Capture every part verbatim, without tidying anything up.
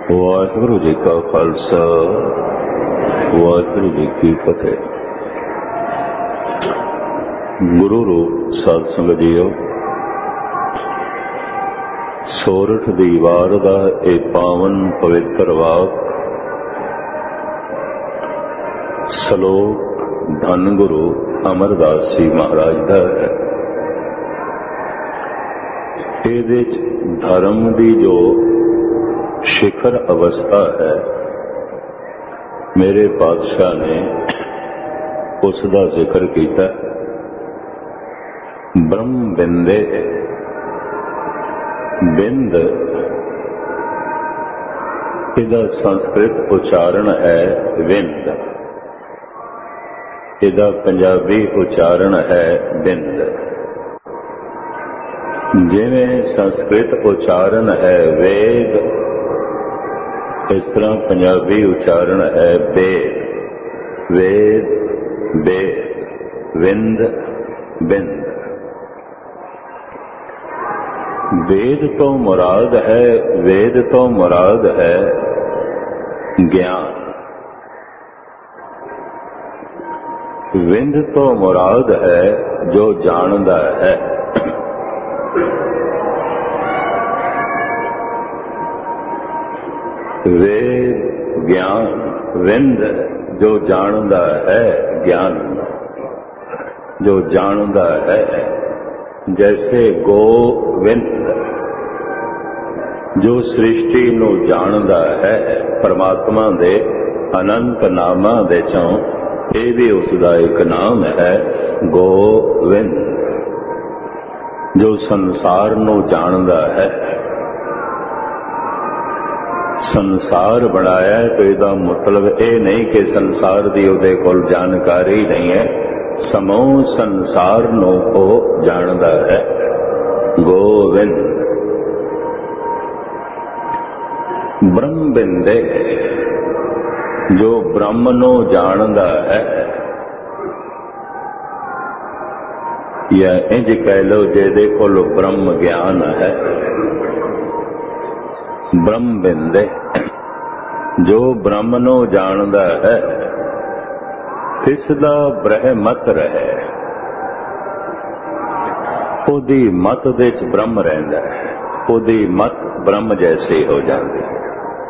ਵਾਹਿਗੁਰੂ ਜੀ ਕਾ ਖਾਲਸਾ ਵਾਹਿਗੁਰੂ ਜੀ ਕੀ ਫਤਿਹ। ਗੁਰੂ ਰੂਪ ਸਾਧ ਸੰਗਤ ਜੀਓ, ਸੋਰਠ ਦੀ ਵਾਰ ਦਾ ਇਹ ਪਾਵਨ ਪਵਿੱਤਰ ਵਾਕ ਸ਼ਲੋਕ ਧੰਨ ਗੁਰੂ ਅਮਰਦਾਸ ਜੀ ਮਹਾਰਾਜ ਦਾ ਹੈ। ਇਹਦੇ ਚ ਧਰਮ ਦੀ ਜੋ शिखर अवस्था है, मेरे पातशाह ने उसका जिक्र किया। ब्रह्म बिंदे बिंद इहदा संस्कृत उच्चारण है विंद, इहदा पंजाबी उच्चारण है बिंद। जिवें संस्कृत उच्चारण है वेद, इस तरह पंजाबी उच्चारण है बेद। वेद बेद, विंद बिंद। वेद तो मुराद है, वेद तो मुराद है ज्ञान। विंद तो मुराद है जो जानदा है। वेद ज्ञान, विंद जो जानदा है ज्ञान, जो जानदा है। जैसे गोविंद जो सृष्टि नूं जानदा है, परमात्मा दे अनंत नामां दे चों ये भी उसका एक नाम है गोविंद। जो संसार नूं जानदा है, संसार बनाया है तो इसका मतलब ये नहीं कि संसार की उहदे कोल जानकारी नहीं है, समूह संसार नूं वो जानदा है गोविंद। ब्रह्म बिंदे जो ब्रह्म नूं जानदा है, या इंज कह लो जिहदे कोल ब्रह्म ज्ञान है। ब्रह्म बिंदे जो ब्रह्म नूं जानदा है, तिसदा ब्रह्मत रहे। ओदी मत दे च ब्रह्म रहिंदा है, ओदी मत ब्रह्म जैसी हो जाती है।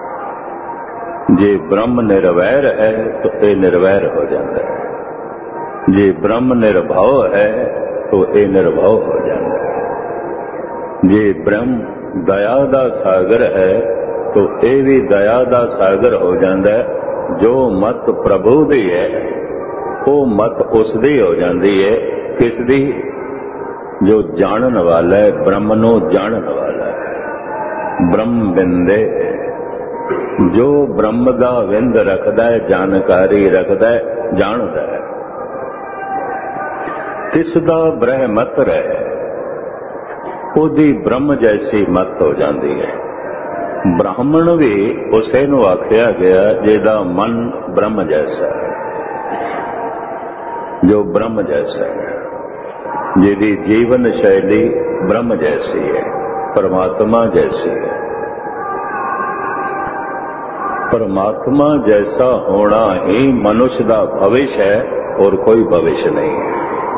जे ब्रह्म निर्वैर है तो ये निर्वैर हो जाता है, जे ब्रह्म निर्भव है तो ये निर्भव हो जाता है। जे ब्रह्म दया दा सागर है तो ये भी दया दा सागर हो जाता है। जो मत प्रभु दी है वो मत उसदी हो जाती है। किसदी? जो जानन वाला है, ब्रह्म नूं जानन वाला है। ब्रह्म बिंदे जो ब्रह्म दा विंद रखदा है, जानकारी रखदा है, जानदा है, तिसदा ब्रह्मत रहे। ओदी ब्रह्म जैसी मत हो जाती है। ब्राह्मण भी उसे नूं आख्या गया जिहदा मन ब्रह्म जैसा है, जो ब्रह्म जैसा है, जिहदी जीवन शैली ब्रह्म जैसी है, परमात्मा जैसी है। परमात्मा जैसा होना ही मनुष्य का भविष्य है और कोई भविष्य नहीं है।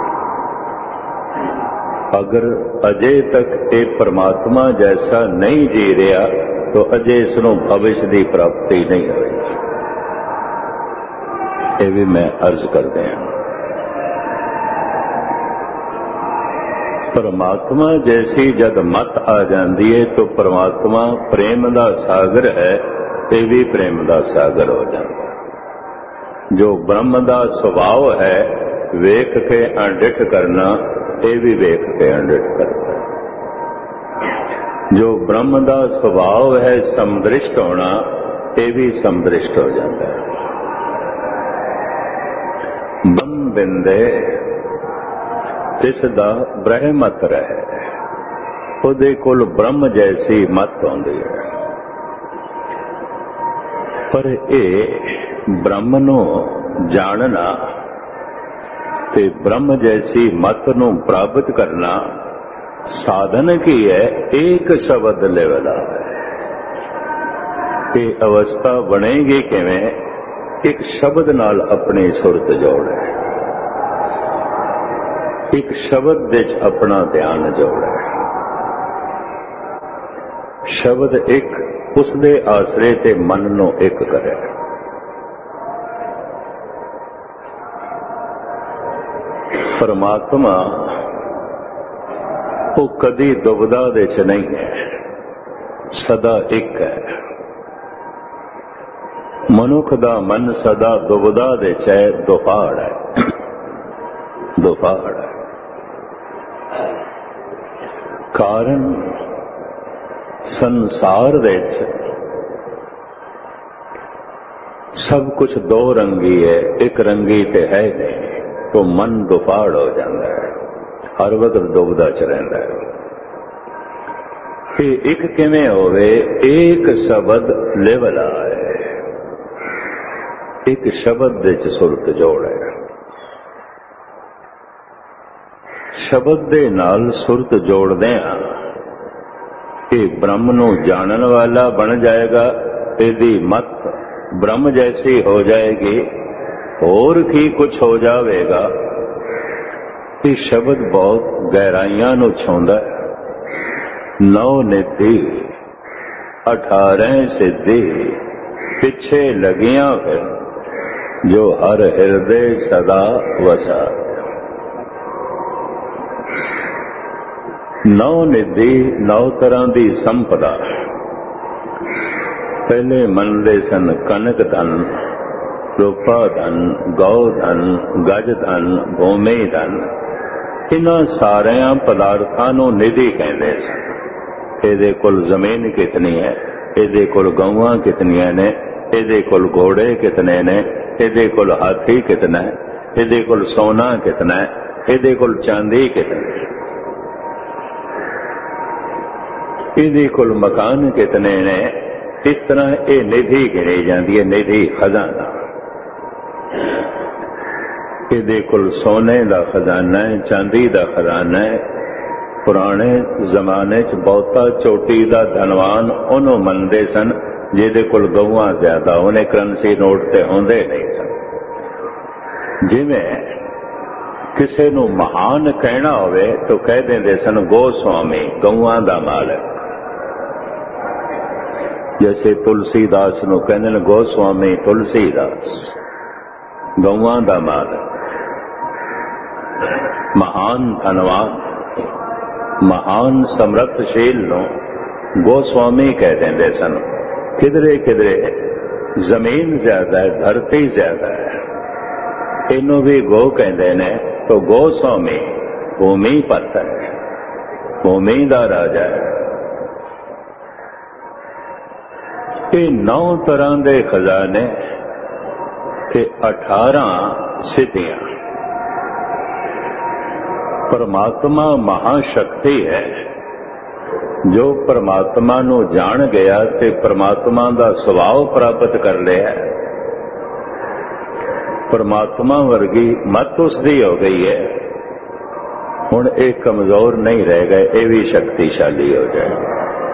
अगर अजय तक ये परमात्मा जैसा नहीं जी रहा तो अजय इसनों भविष्य की प्राप्ति नहीं होगी। ये भी मैं अर्ज कर दिया। परमात्मा जैसी जब मत आ जाती है तो परमात्मा प्रेम का सागर है, ये भी प्रेम का सागर हो जाता है। जो ब्रह्म का स्वभाव है वेख के अणडिठ करना, ये भी वेख के अणडिठ करता है। जो ब्रह्म का स्वभाव है समदृष्ट होना, ये भी समदृष्ट हो जाता है। ब्रह्म बिंदे तिसदा ब्रह्मत रहे। उहदे कोल ब्रह्म जैसी मत आउंदी है। पर ये ब्रह्म नूं जानना ते ब्रह्म जैसी मत नूं प्राप्त करना साधन की है, एक शब्द लेवला है। ये अवस्था बनेगी किवें? एक शब्द नाल अपनी सुरत जोड़े, एक शब्द विच अपना ध्यान जोड़े। शब्द एक, उसदे आसरे ते मन नूं एक करे। परमात्मा वो कदी दुविधा दे च नहीं है, सदा एक है। मनुख दा मन सदा दुविधा दे च है, दुफाड़ है, दुफाड़ है। कारण संसार दे च सब कुछ दो रंगी है, एक रंगी ते है नहीं, तो मन दुफाड़ हो जाता है, हर वक्त दुविधा च रहिंदा है। कि एक किवें होवे? एक शब्द लेवला है, एक शब्द विच सुरत जोड़ है। शब्द दे नाल सुरत जोड़दिआं ये ब्रह्म नूं जानन वाला बन जाएगा, इहदी मत ब्रह्म जैसी हो जाएगी, होर की कुछ हो जाएगा। ये शब्द बहुत गहराइयां नूं छाउंदा है। नौ निधि अठारह सिद्धि पिछे लगियां फिर, जो हर हृदय सदा वसा। नौ निधि, नौ तरह की संपदा। पहले मनदे सन कनक धन, रूपा धन, गौ धन, गज धन, भूमि धन। इन्हां सारियां पदार्थां नूं निधि कहंदे सन। इहदे कोल जमीन कितनी है, इहदे कोल गऊआं कितनियां ने, इहदे कोल घोड़े कितने ने, इहदे कोल हाथी कितना है, इहदे कोल सोना कितना है, इहदे कोल चांदी कितनी है, इहदे कोल मकान कितने ने। इस तरह ये निधि गिनी जाती है, निधि खजाना। इहदे कोल सोने का खजाना है, चांदी का खजाना है। पुराने जमाने च बहुता चोटी का धनवान उन्हों मनते सन जिहदे कोल गऊआं ज्यादा, उन्हें करंसी नोट ते होंदे नहीं सन। जिवें किसे नूं महान कहना होवे तो कह देंदे सन गोस्वामी, गऊआं दा मालक। जैसे तुलसीदास नूं कहंदे ने गोस्वामी तुलसीदास, गऊआं दा मालक। महान धनवान, महान समर्थशील नूं गोस्वामी कह देंदे सन। किधरे किधरे जमीन ज्यादा है, धरती ज्यादा है, इनू भी गो कहते ने, तो गोस्वामी भूमि पत है, भूमि का राजा है। ये नौ तरह के खजाने ते अठारह सिद्धियां। परमात्मा महाशक्ति है। जो परमात्मा नूं जान गया ते परमात्मा का सुभाव प्राप्त कर लिया, परमात्मा वर्गी मत उसकी हो गई है। हुण एक कमजोर नहीं रह गए, ये भी शक्तिशाली हो जाए।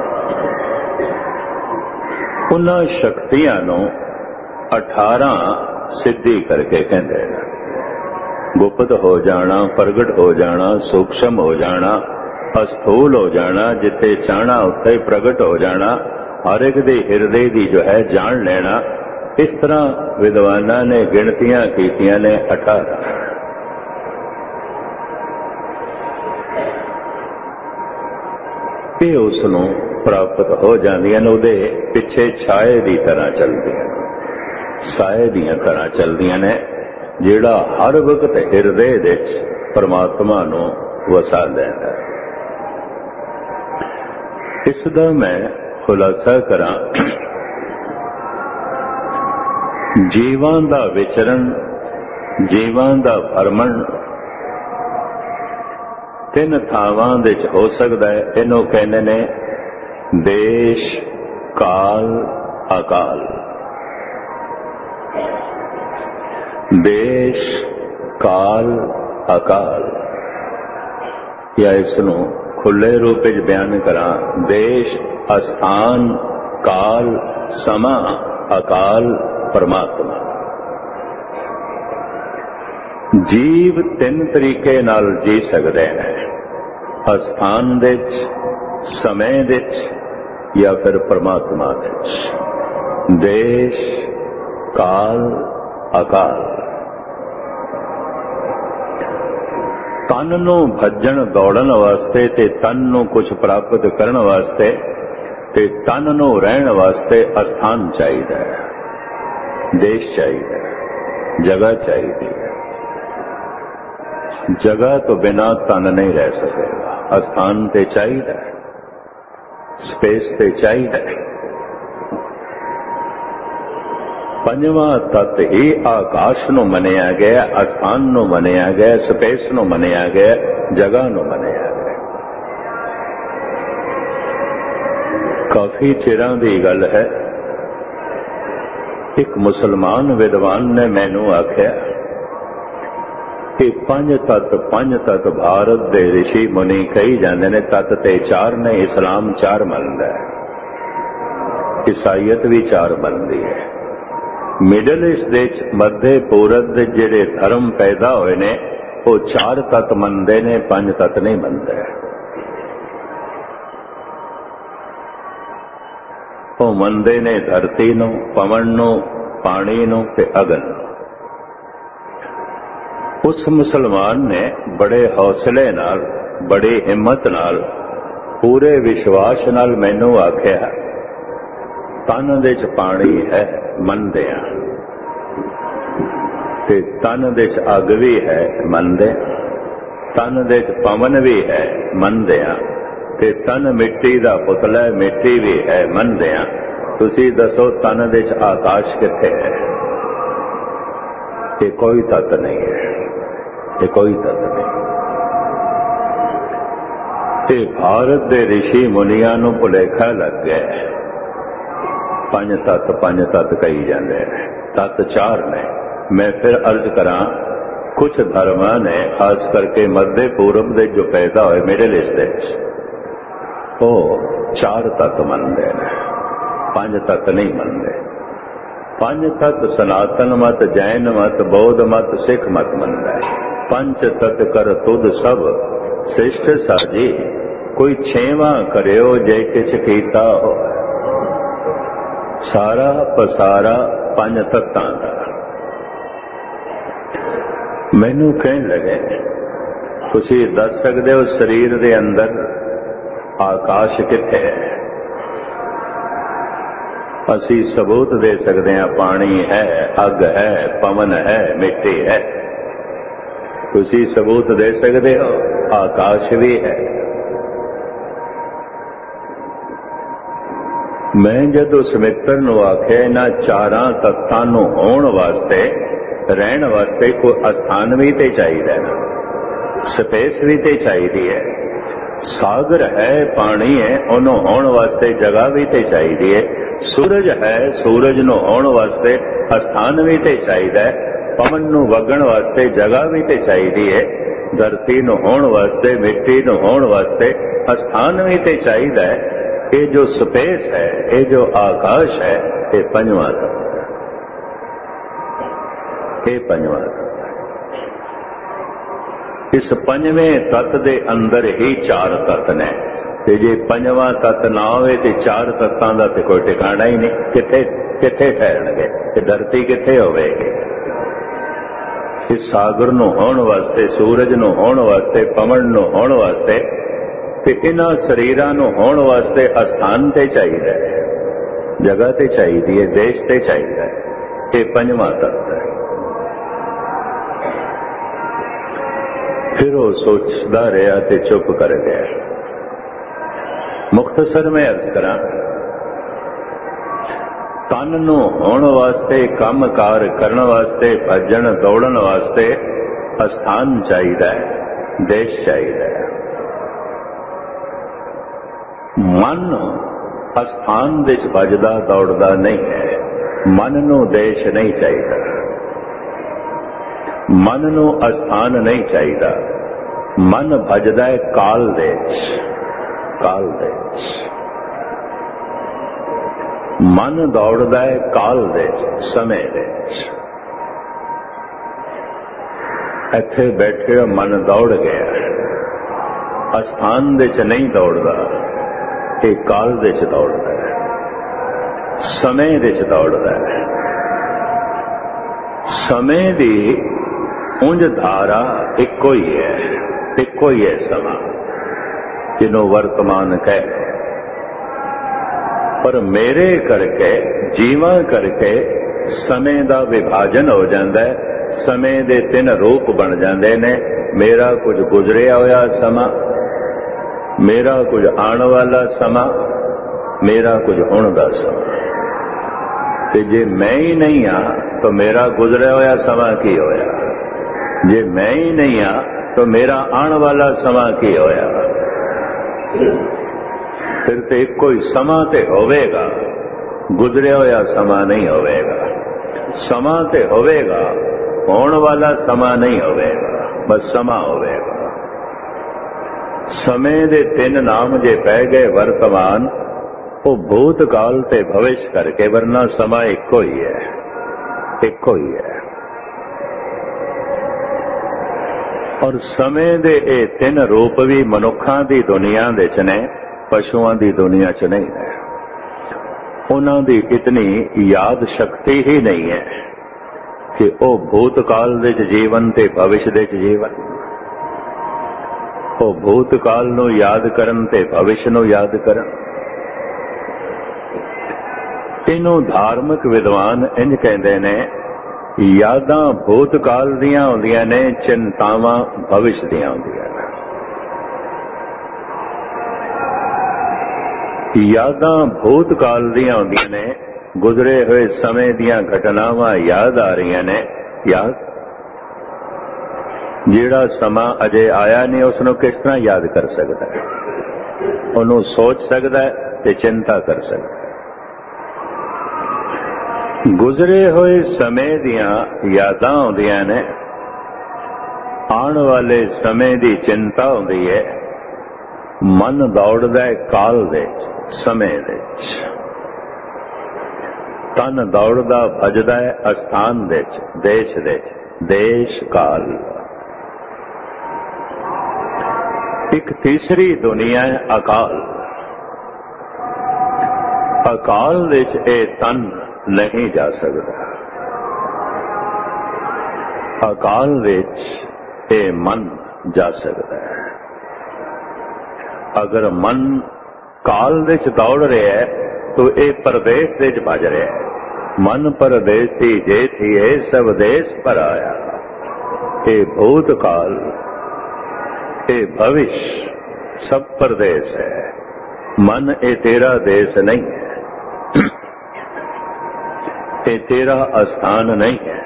उन्हां शक्तियां नूं अठारह सिद्धि करके कहते हैं। गुप्त हो जाना, प्रगट हो जाना, सूक्ष्म हो जाना, अस्थूल हो जाना, जिथे चाहना उत्थे प्रगट हो जाना, हर एक दे हृदय की जो है जान लेना। इस तरह विद्वाना ने गिनतियां कीतियां ने अठारह। ये उसनों प्राप्त हो जांदियां ने, उहदे पिछे छाए की तरह चलदियां, साए दी तरह चलदियां ने, जिहड़ा हर वक्त हृदय दे परमात्मा नूं वसा लैंदा है। इसदा मैं खुलासा करा, जीवां दा विचरण, जीवां दा भरमण तीन थावां दे च हो सकदा है। इहनूं कहंदे ने देश, काल, अकाल। देश, काल, अकाल, या इसनूं खुले रूप में बयान करा, देश अस्थान ਕਾਲ, ਸਮਾਂ, ਅਕਾਲ, ਪਰਮਾਤਮਾ। ਜੀਵ ਤਿੰਨ ਤਰੀਕੇ ਨਾਲ ਜੀ ਸਕਦੇ ਨੇ, ਅਸਥਾਨ ਦੇ ਵਿੱਚ, ਸਮੇਂ ਦੇ ਵਿੱਚ, ਜਾਂ ਫਿਰ ਪਰਮਾਤਮਾ ਦੇ ਵਿੱਚ। ਦੇਸ਼, ਕਾਲ, ਅਕਾਲ। ਤਨ ਨੂੰ ਭੱਜਣ ਦੌੜਨ ਵਾਸਤੇ ਤੇ ਤਨ ਨੂੰ ਕੁਝ ਪ੍ਰਾਪਤ ਕਰਨ ਵਾਸਤੇ ਤੇ ਤਨ ਨੂੰ ਰਹਿਣ ਵਾਸਤੇ ਅਸਥਾਨ ਚਾਹੀਦਾ ਹੈ, ਦੇਸ਼ ਚਾਹੀਦਾ ਹੈ, ਜਗ੍ਹਾ ਚਾਹੀਦੀ ਹੈ। ਜਗ੍ਹਾ ਤੋਂ ਬਿਨਾਂ ਤਨ ਨਹੀਂ ਰਹਿ ਸਕੇਗਾ। ਅਸਥਾਨ ਤੇ ਚਾਹੀਦਾ ਹੈ, ਸਪੇਸ ਤੇ ਚਾਹੀਦਾ ਹੈ। ਪੰਜਵਾਂ ਤੱਤ ਹੀ ਆਕਾਸ਼ ਨੂੰ ਮੰਨਿਆ ਗਿਆ, ਅਸਥਾਨ ਨੂੰ ਮੰਨਿਆ ਗਿਆ, ਸਪੇਸ ਨੂੰ ਮੰਨਿਆ ਗਿਆ, ਜਗ੍ਹਾ ਨੂੰ ਮੰਨਿਆ ਗਿਆ। ਕਾਫੀ ਚਿਰਾਂ ਦੀ ਗੱਲ ਹੈ, ਇੱਕ ਮੁਸਲਮਾਨ ਵਿਦਵਾਨ ਨੇ ਮੈਨੂੰ ਆਖਿਆ ਕਿ ਪੰਜ ਤੱਤ ਪੰਜ ਤੱਤ ਭਾਰਤ ਦੇ ਰਿਸ਼ੀ ਮੁਨੀ ਕਹੀ ਜਾਂਦੇ ਨੇ, ਤੱਤ ਤੇ ਚਾਰ ਨੇ, ਇਸਲਾਮ ਚਾਰ ਮੰਨਦਾ ਹੈ, ਈਸਾਈਅਤ ਵੀ ਚਾਰ ਮੰਨਦੀ ਹੈ। ਮਿਡਲ ਈਸਟ ਦੇ ਮੱਧੇ ਪੂਰਬ ਦੇ ਜਿਹੜੇ ਧਰਮ ਪੈਦਾ ਹੋਏ ਨੇ ਉਹ ਚਾਰ ਤੱਤ ਮੰਨਦੇ ਨੇ, ਪੰਜ ਤੱਤ ਨਹੀਂ ਮੰਨਦੇ। ਉਹ ਮੰਨਦੇ ਨੇ ਧਰਤੀ ਨੂੰ, ਪਵਨ ਨੂੰ, ਪਾਣੀ ਨੂੰ ਤੇ ਅਗਨ ਨੂੰ। ਉਸ ਮੁਸਲਮਾਨ ਨੇ ਬੜੇ ਹੌਸਲੇ ਨਾਲ, ਬੜੀ ਹਿੰਮਤ ਨਾਲ, ਪੂਰੇ ਵਿਸ਼ਵਾਸ ਨਾਲ ਮੈਨੂੰ ਆਖਿਆ, ਤਨ ਦੇ ਚ ਪਾਣੀ ਹੈ, ਮੰਨਦੇ ਆ, ਤੇ ਤਨ ਦੇ ਚ ਅੱਗ ਵੀ ਹੈ, ਮੰਨਦੇ, ਤਨ ਦੇ ਚ ਪਵਨ ਵੀ ਹੈ, ਮੰਨਦੇ ਆ, ਤੇ ਤਨ ਮਿੱਟੀ ਦਾ ਪੁਤਲਾ ਹੈ, ਮਿੱਟੀ ਵੀ ਹੈ, ਮੰਨਦੇ ਆ। ਤੁਸੀਂ ਦੱਸੋ ਤਨ ਦੇ ਚ ਆਕਾਸ਼ ਕਿੱਥੇ ਹੈ? ਇਹ ਕੋਈ ਤੱਤ ਨਹੀਂ ਹੈ, ਇਹ ਕੋਈ ਤੱਤ ਨਹੀਂ। ਤੇ ਭਾਰਤ ਦੇ ਰਿਸ਼ੀ ਮੁਨੀਆਂ ਨੂੰ ਭੁਲੇਖਾ ਲੱਗ ਗਿਆ, ਪੰਜ ਤੱਤ ਪੰਜ ਤੱਤ ਕਹੀ ਜਾਂਦੇ ਨੇ, ਤੱਤ ਚਾਰ ਨੇ। ਮੈਂ ਫਿਰ ਅਰਜ਼ ਕਰਾਂ, ਕੁਝ ਧਰਮਾਂ ਨੇ, ਖਾਸ ਕਰਕੇ ਮੱਧੇ ਪੂਰਬ ਦੇ ਜੋ ਪੈਦਾ ਹੋਏ ਮਿਡਲ ਈਸਟ ਦੇ ਵਿੱਚ, ਉਹ ਚਾਰ ਤੱਤ ਮੰਨਦੇ ਨੇ, ਪੰਜ ਤੱਤ ਨਹੀਂ ਮੰਨਦੇ। ਪੰਜ ਤੱਤ ਸਨਾਤਨ ਮਤ, ਜੈਨ ਮਤ, ਬੌਧ ਮਤ, ਸਿੱਖ ਮਤ ਮੰਨਦਾ ਹੈ। ਪੰਜ ਤੱਤ ਕਰ ਤੁਧ ਸਭ ਸ੍ਰਿਸ਼ਟ ਸਾਜੀ, ਕੋਈ ਛੇਵਾਂ ਕਰਿਓ ਜੇ ਕਿਛ ਕੀਤਾ ਹੋ। ਸਾਰਾ ਪਸਾਰਾ ਪੰਜ ਤੱਤਾਂ ਦਾ। ਮੈਨੂੰ ਕਹਿਣ ਲੱਗੇ, ਤੁਸੀਂ ਦੱਸ ਸਕਦੇ ਹੋ ਸਰੀਰ ਦੇ ਅੰਦਰ ਆਕਾਸ਼ ਕਿੱਥੇ ਹੈ? ਅਸੀਂ ਸਬੂਤ ਦੇ ਸਕਦੇ ਹਾਂ, ਪਾਣੀ ਹੈ, ਅੱਗ ਹੈ, ਪਵਨ ਹੈ, ਮਿੱਟੀ ਹੈ। ਤੁਸੀਂ ਸਬੂਤ ਦੇ ਸਕਦੇ ਹੋ, ਆਕਾਸ਼ ਵੀ ਹੈ। ਮੈਂ ਜਦੋਂ ਸਮਿੱਤਰ ਨੂੰ ਆਖਿਆ, ਇਹਨਾਂ ਚਾਰਾਂ ਤੱਤਾਂ ਨੂੰ ਹੋਣ ਵਾਸਤੇ, ਰਹਿਣ ਵਾਸਤੇ ਕੋਈ ਅਸਥਾਨ ਵੀ ਤੇ ਚਾਹੀਦਾ ਹੈ, ਸਪੇਸ ਵੀ ਤੇ ਚਾਹੀਦੀ ਹੈ। ਸਾਗਰ ਹੈ, ਪਾਣੀ ਹੈ, ਉਹਨੂੰ ਹੋਣ ਵਾਸਤੇ ਜਗ੍ਹਾ ਵੀ ਤੇ ਚਾਹੀਦੀ ਹੈ। ਸੂਰਜ ਹੈ, ਸੂਰਜ ਨੂੰ ਹੋਣ ਵਾਸਤੇ ਅਸਥਾਨ ਵੀ ਤੇ ਚਾਹੀਦਾ ਹੈ। ਪਵਨ ਨੂੰ ਵਗਣ ਵਾਸਤੇ ਜਗ੍ਹਾ ਵੀ ਤੇ ਚਾਹੀਦੀ ਹੈ। ਧਰਤੀ ਨੂੰ ਹੋਣ ਵਾਸਤੇ, ਮਿੱਟੀ ਨੂੰ ਹੋਣ ਵਾਸਤੇ ਅਸਥਾਨ ਵੀ ਤੇ ਚਾਹੀਦਾ ਹੈ। ਇਹ ਜੋ ਸਪੇਸ ਹੈ, ਇਹ ਜੋ ਆਕਾਸ਼ ਹੈ, ਇਹ ਪੰਜਵਾਂ ਤੱਤ ਹੈ, ਇਹ ਪੰਜਵਾਂ ਤੱਤ। ਇਸ ਪੰਜਵੇਂ ਤੱਤ ਦੇ ਅੰਦਰ ਹੀ ਚਾਰ ਤੱਤ ਨੇ, ਤੇ ਜੇ ਪੰਜਵਾਂ ਤੱਤ ਨਾ ਹੋਵੇ ਤੇ ਚਾਰ ਤੱਤਾਂ ਦਾ ਤੇ ਕੋਈ ਟਿਕਾਣਾ ਹੀ ਨਹੀਂ। ਕਿੱਥੇ ਕਿੱਥੇ ਠਹਿਰਨਗੇ? ਤੇ ਧਰਤੀ ਕਿੱਥੇ ਹੋਵੇਗੀ? ਇਸ ਸਾਗਰ ਨੂੰ ਹੋਣ ਵਾਸਤੇ, ਸੂਰਜ ਨੂੰ ਹੋਣ ਵਾਸਤੇ, ਪਵਨ ਨੂੰ ਹੋਣ ਵਾਸਤੇ, ਤੇ ਇਹਨਾਂ ਸਰੀਰਾਂ ਨੂੰ ਹੋਣ ਵਾਸਤੇ ਅਸਥਾਨ ਤੇ ਚਾਹੀਦਾ ਹੈ, ਜਗ੍ਹਾ ਤੇ ਚਾਹੀਦੀ ਹੈ, ਦੇਸ਼ ਤੇ ਚਾਹੀਦਾ ਹੈ। ਇਹ ਪੰਜਵਾਂ ਤੱਤ ਹੈ। ਫਿਰ ਉਹ ਸੋਚਦਾ ਰਿਹਾ ਤੇ ਚੁੱਪ ਕਰ ਗਿਆ। ਮੁਖਤਸਰ ਮੈਂ ਅਰਜ਼ ਕਰਾਂ, ਤਨ ਨੂੰ ਹੋਣ ਵਾਸਤੇ, ਕੰਮ ਕਾਰ ਕਰਨ ਵਾਸਤੇ, ਭੱਜਣ ਦੌੜਨ ਵਾਸਤੇ ਅਸਥਾਨ ਚਾਹੀਦਾ ਹੈ, ਦੇਸ਼ ਚਾਹੀਦਾ ਹੈ। ਮਨ ਅਸਥਾਨ ਦੇ ਵਿੱਚ ਭੱਜਦਾ ਦੌੜਦਾ ਨਹੀਂ ਹੈ। ਮਨ ਨੂੰ ਦੇਸ਼ ਨਹੀਂ ਚਾਹੀਦਾ, ਮਨ ਨੂੰ ਅਸਥਾਨ ਨਹੀਂ ਚਾਹੀਦਾ। ਮਨ ਭੱਜਦਾ ਹੈ ਕਾਲ ਦੇ ਵਿੱਚ, ਕਾਲ ਦੇ ਵਿੱਚ। ਮਨ ਦੌੜਦਾ ਹੈ ਕਾਲ ਦੇ ਵਿੱਚ, ਸਮੇਂ ਦੇ ਵਿੱਚ। ਇੱਥੇ ਬੈਠੇ ਮਨ ਦੌੜ ਗਿਆ, ਅਸਥਾਨ ਦੇ ਚ ਨਹੀਂ ਦੌੜਦਾ, ਇਹ ਕਾਲ ਦੇ ਚ ਦੌੜਦਾ ਹੈ, ਸਮੇਂ ਦੇ ਚ ਦੌੜਦਾ ਹੈ। ਸਮੇਂ ਦੀ ਉਂਝ ਧਾਰਾ ਇੱਕੋ ਹੀ ਹੈ, ਇੱਕੋ ਹੀ ਹੈ ਸਮਾਂ, ਜਿਹਨੂੰ ਵਰਤਮਾਨ ਕਹੇ। ਪਰ ਮੇਰੇ ਕਰਕੇ, ਜੀਵਾਂ ਕਰਕੇ ਸਮੇਂ ਦਾ ਵਿਭਾਜਨ ਹੋ ਜਾਂਦਾ ਹੈ। ਸਮੇਂ ਦੇ ਤਿੰਨ ਰੂਪ ਬਣ ਜਾਂਦੇ ਨੇ। ਮੇਰਾ ਕੁਝ ਗੁਜ਼ਰਿਆ ਹੋਇਆ ਸਮਾਂ, ਮੇਰਾ ਕੁਝ ਆਉਣ ਵਾਲਾ ਸਮਾਂ, ਮੇਰਾ ਕੁਝ ਹੁਣ ਦਾ ਸਮਾਂ। ਤੇ ਜੇ ਮੈਂ ਹੀ ਨਹੀਂ ਹਾਂ ਤਾਂ ਮੇਰਾ ਗੁਜ਼ਰਿਆ ਹੋਇਆ ਸਮਾਂ ਕੀ ਹੋਇਆ? ਜੇ ਮੈਂ ਹੀ ਨਹੀਂ ਹਾਂ ਤਾਂ ਮੇਰਾ ਆਉਣ ਵਾਲਾ ਸਮਾਂ ਕੀ ਹੋਇਆ? ਫਿਰ ਤੇ ਇੱਕੋ ਹੀ ਸਮਾਂ ਤੇ ਹੋਵੇਗਾ, ਗੁਜ਼ਰਿਆ ਹੋਇਆ ਸਮਾਂ ਨਹੀਂ ਹੋਵੇਗਾ। ਸਮਾਂ ਤੇ ਹੋਵੇਗਾ, ਹੋਣ ਵਾਲਾ ਸਮਾਂ ਨਹੀਂ ਹੋਵੇਗਾ, ਬਸ ਸਮਾਂ ਹੋਵੇਗਾ। ਸਮੇਂ ਦੇ ਤਿੰਨ ਨਾਮ ਜੇ ਪੈ ਗਏ ਵਰਤਮਾਨ, ਉਹ ਭੂਤ ਕਾਲ ਤੇ ਭਵਿਸ਼ ਕਰਕੇ, ਵਰਨਾ ਸਮਾਂ ਇੱਕੋ ਹੀ ਹੈ, ਇੱਕੋ ਹੀ ਹੈ। ਔਰ ਸਮੇਂ ਦੇ ਇਹ ਤਿੰਨ ਰੂਪ ਵੀ ਮਨੁੱਖਾਂ ਦੀ ਦੁਨੀਆ ਦੇ ਚ ਨੇ, ਪਸ਼ੂਆਂ ਦੀ ਦੁਨੀਆ ਚ ਨਹੀਂ ਹੈ। ਉਹਨਾਂ ਦੀ ਇਤਨੀ ਯਾਦ ਸ਼ਕਤੀ ਹੀ ਨਹੀਂ ਹੈ ਕਿ ਉਹ ਭੂਤ ਕਾਲ ਦੇ ਚ ਜੀਵਨ ਤੇ ਭਵਿਸ਼ ਦੇ ਚ ਜੀਵਨ। ਉਹ ਭੂਤ ਕਾਲ ਨੂੰ ਯਾਦ ਕਰਨ ਤੇ ਭਵਿਸ਼ ਨੂੰ ਯਾਦ ਕਰਨ। ਇਹਨੂੰ ਧਾਰਮਿਕ ਵਿਦਵਾਨ ਇੰਝ ਕਹਿੰਦੇ ਨੇ, ਯਾਦਾਂ ਭੂਤ ਕਾਲ ਦੀਆਂ ਹੁੰਦੀਆਂ ਨੇ, ਚਿੰਤਾਵਾਂ ਭਵਿਸ਼ ਦੀਆਂ ਹੁੰਦੀਆਂ ਨੇ। ਯਾਦਾਂ ਭੂਤ ਕਾਲ ਦੀਆਂ ਹੁੰਦੀਆਂ ਨੇ, ਗੁਜ਼ਰੇ ਹੋਏ ਸਮੇਂ ਦੀਆਂ ਘਟਨਾਵਾਂ ਯਾਦ ਆ ਰਹੀਆਂ ਨੇ। ਯਾਦ ਜਿਹੜਾ ਸਮਾਂ ਅਜੇ ਆਇਆ ਨਹੀਂ, ਉਸ ਨੂੰ ਕਿਸ ਤਰ੍ਹਾਂ ਯਾਦ ਕਰ ਸਕਦਾ ਹੈ? ਉਹਨੂੰ ਸੋਚ ਸਕਦਾ ਹੈ ਤੇ ਚਿੰਤਾ ਕਰ ਸਕਦਾ ਹੈ। ਗੁਜ਼ਰੇ ਹੋਏ ਸਮੇਂ ਦੀਆਂ ਯਾਦਾਂ ਹੁੰਦੀਆਂ ਨੇ, ਆਉਣ ਵਾਲੇ ਸਮੇਂ ਦੀ ਚਿੰਤਾ ਹੁੰਦੀ ਹੈ। ਮਨ ਦੌੜਦਾ ਹੈ ਕਾਲ ਦੇ ਵਿੱਚ, ਸਮੇਂ ਦੇ ਵਿੱਚ। ਤਨ ਦੌੜਦਾ ਭਜਦਾ ਹੈ ਅਸਥਾਨ ਦੇ ਵਿੱਚ, ਦੇਸ਼ ਦੇ ਵਿੱਚ, ਦੇਸ਼ ਕਾਲ। ਇੱਕ ਤੀਸਰੀ ਦੁਨੀਆ ਹੈ ਅਕਾਲ। ਅਕਾਲ ਦੇ ਵਿੱਚ ਇਹ ਤਨ ਨਹੀਂ ਜਾ ਸਕਦਾ। ਅਕਾਲ ਵਿੱਚ ਇਹ ਮਨ ਜਾ ਸਕਦਾ ਹੈ। ਅਗਰ ਮਨ ਕਾਲ ਦੇ ਚ ਦੌੜ ਰਿਹਾ ਹੈ ਤਾਂ ਇਹ ਪਰਦੇਸ ਦੇ ਚ ਭਜ ਰਿਹਾ ਹੈ। ਮਨ ਪਰਦੇਸੀ ਜੇ ਥੀਏ ਸਭ ਦੇਸ ਪਰ ਆਇਆ। ਇਹ ਭੂਤ ਕਾਲ, ਇਹ ਭਵਿਸ਼ ਸਭ ਪਰਦੇਸ ਹੈ। ਮਨ ਇਹ ਤੇਰਾ ਦੇਸ਼ ਨਹੀਂ ਹੈ, ਇਹ ਤੇਰਾ ਅਸਥਾਨ ਨਹੀਂ ਹੈ।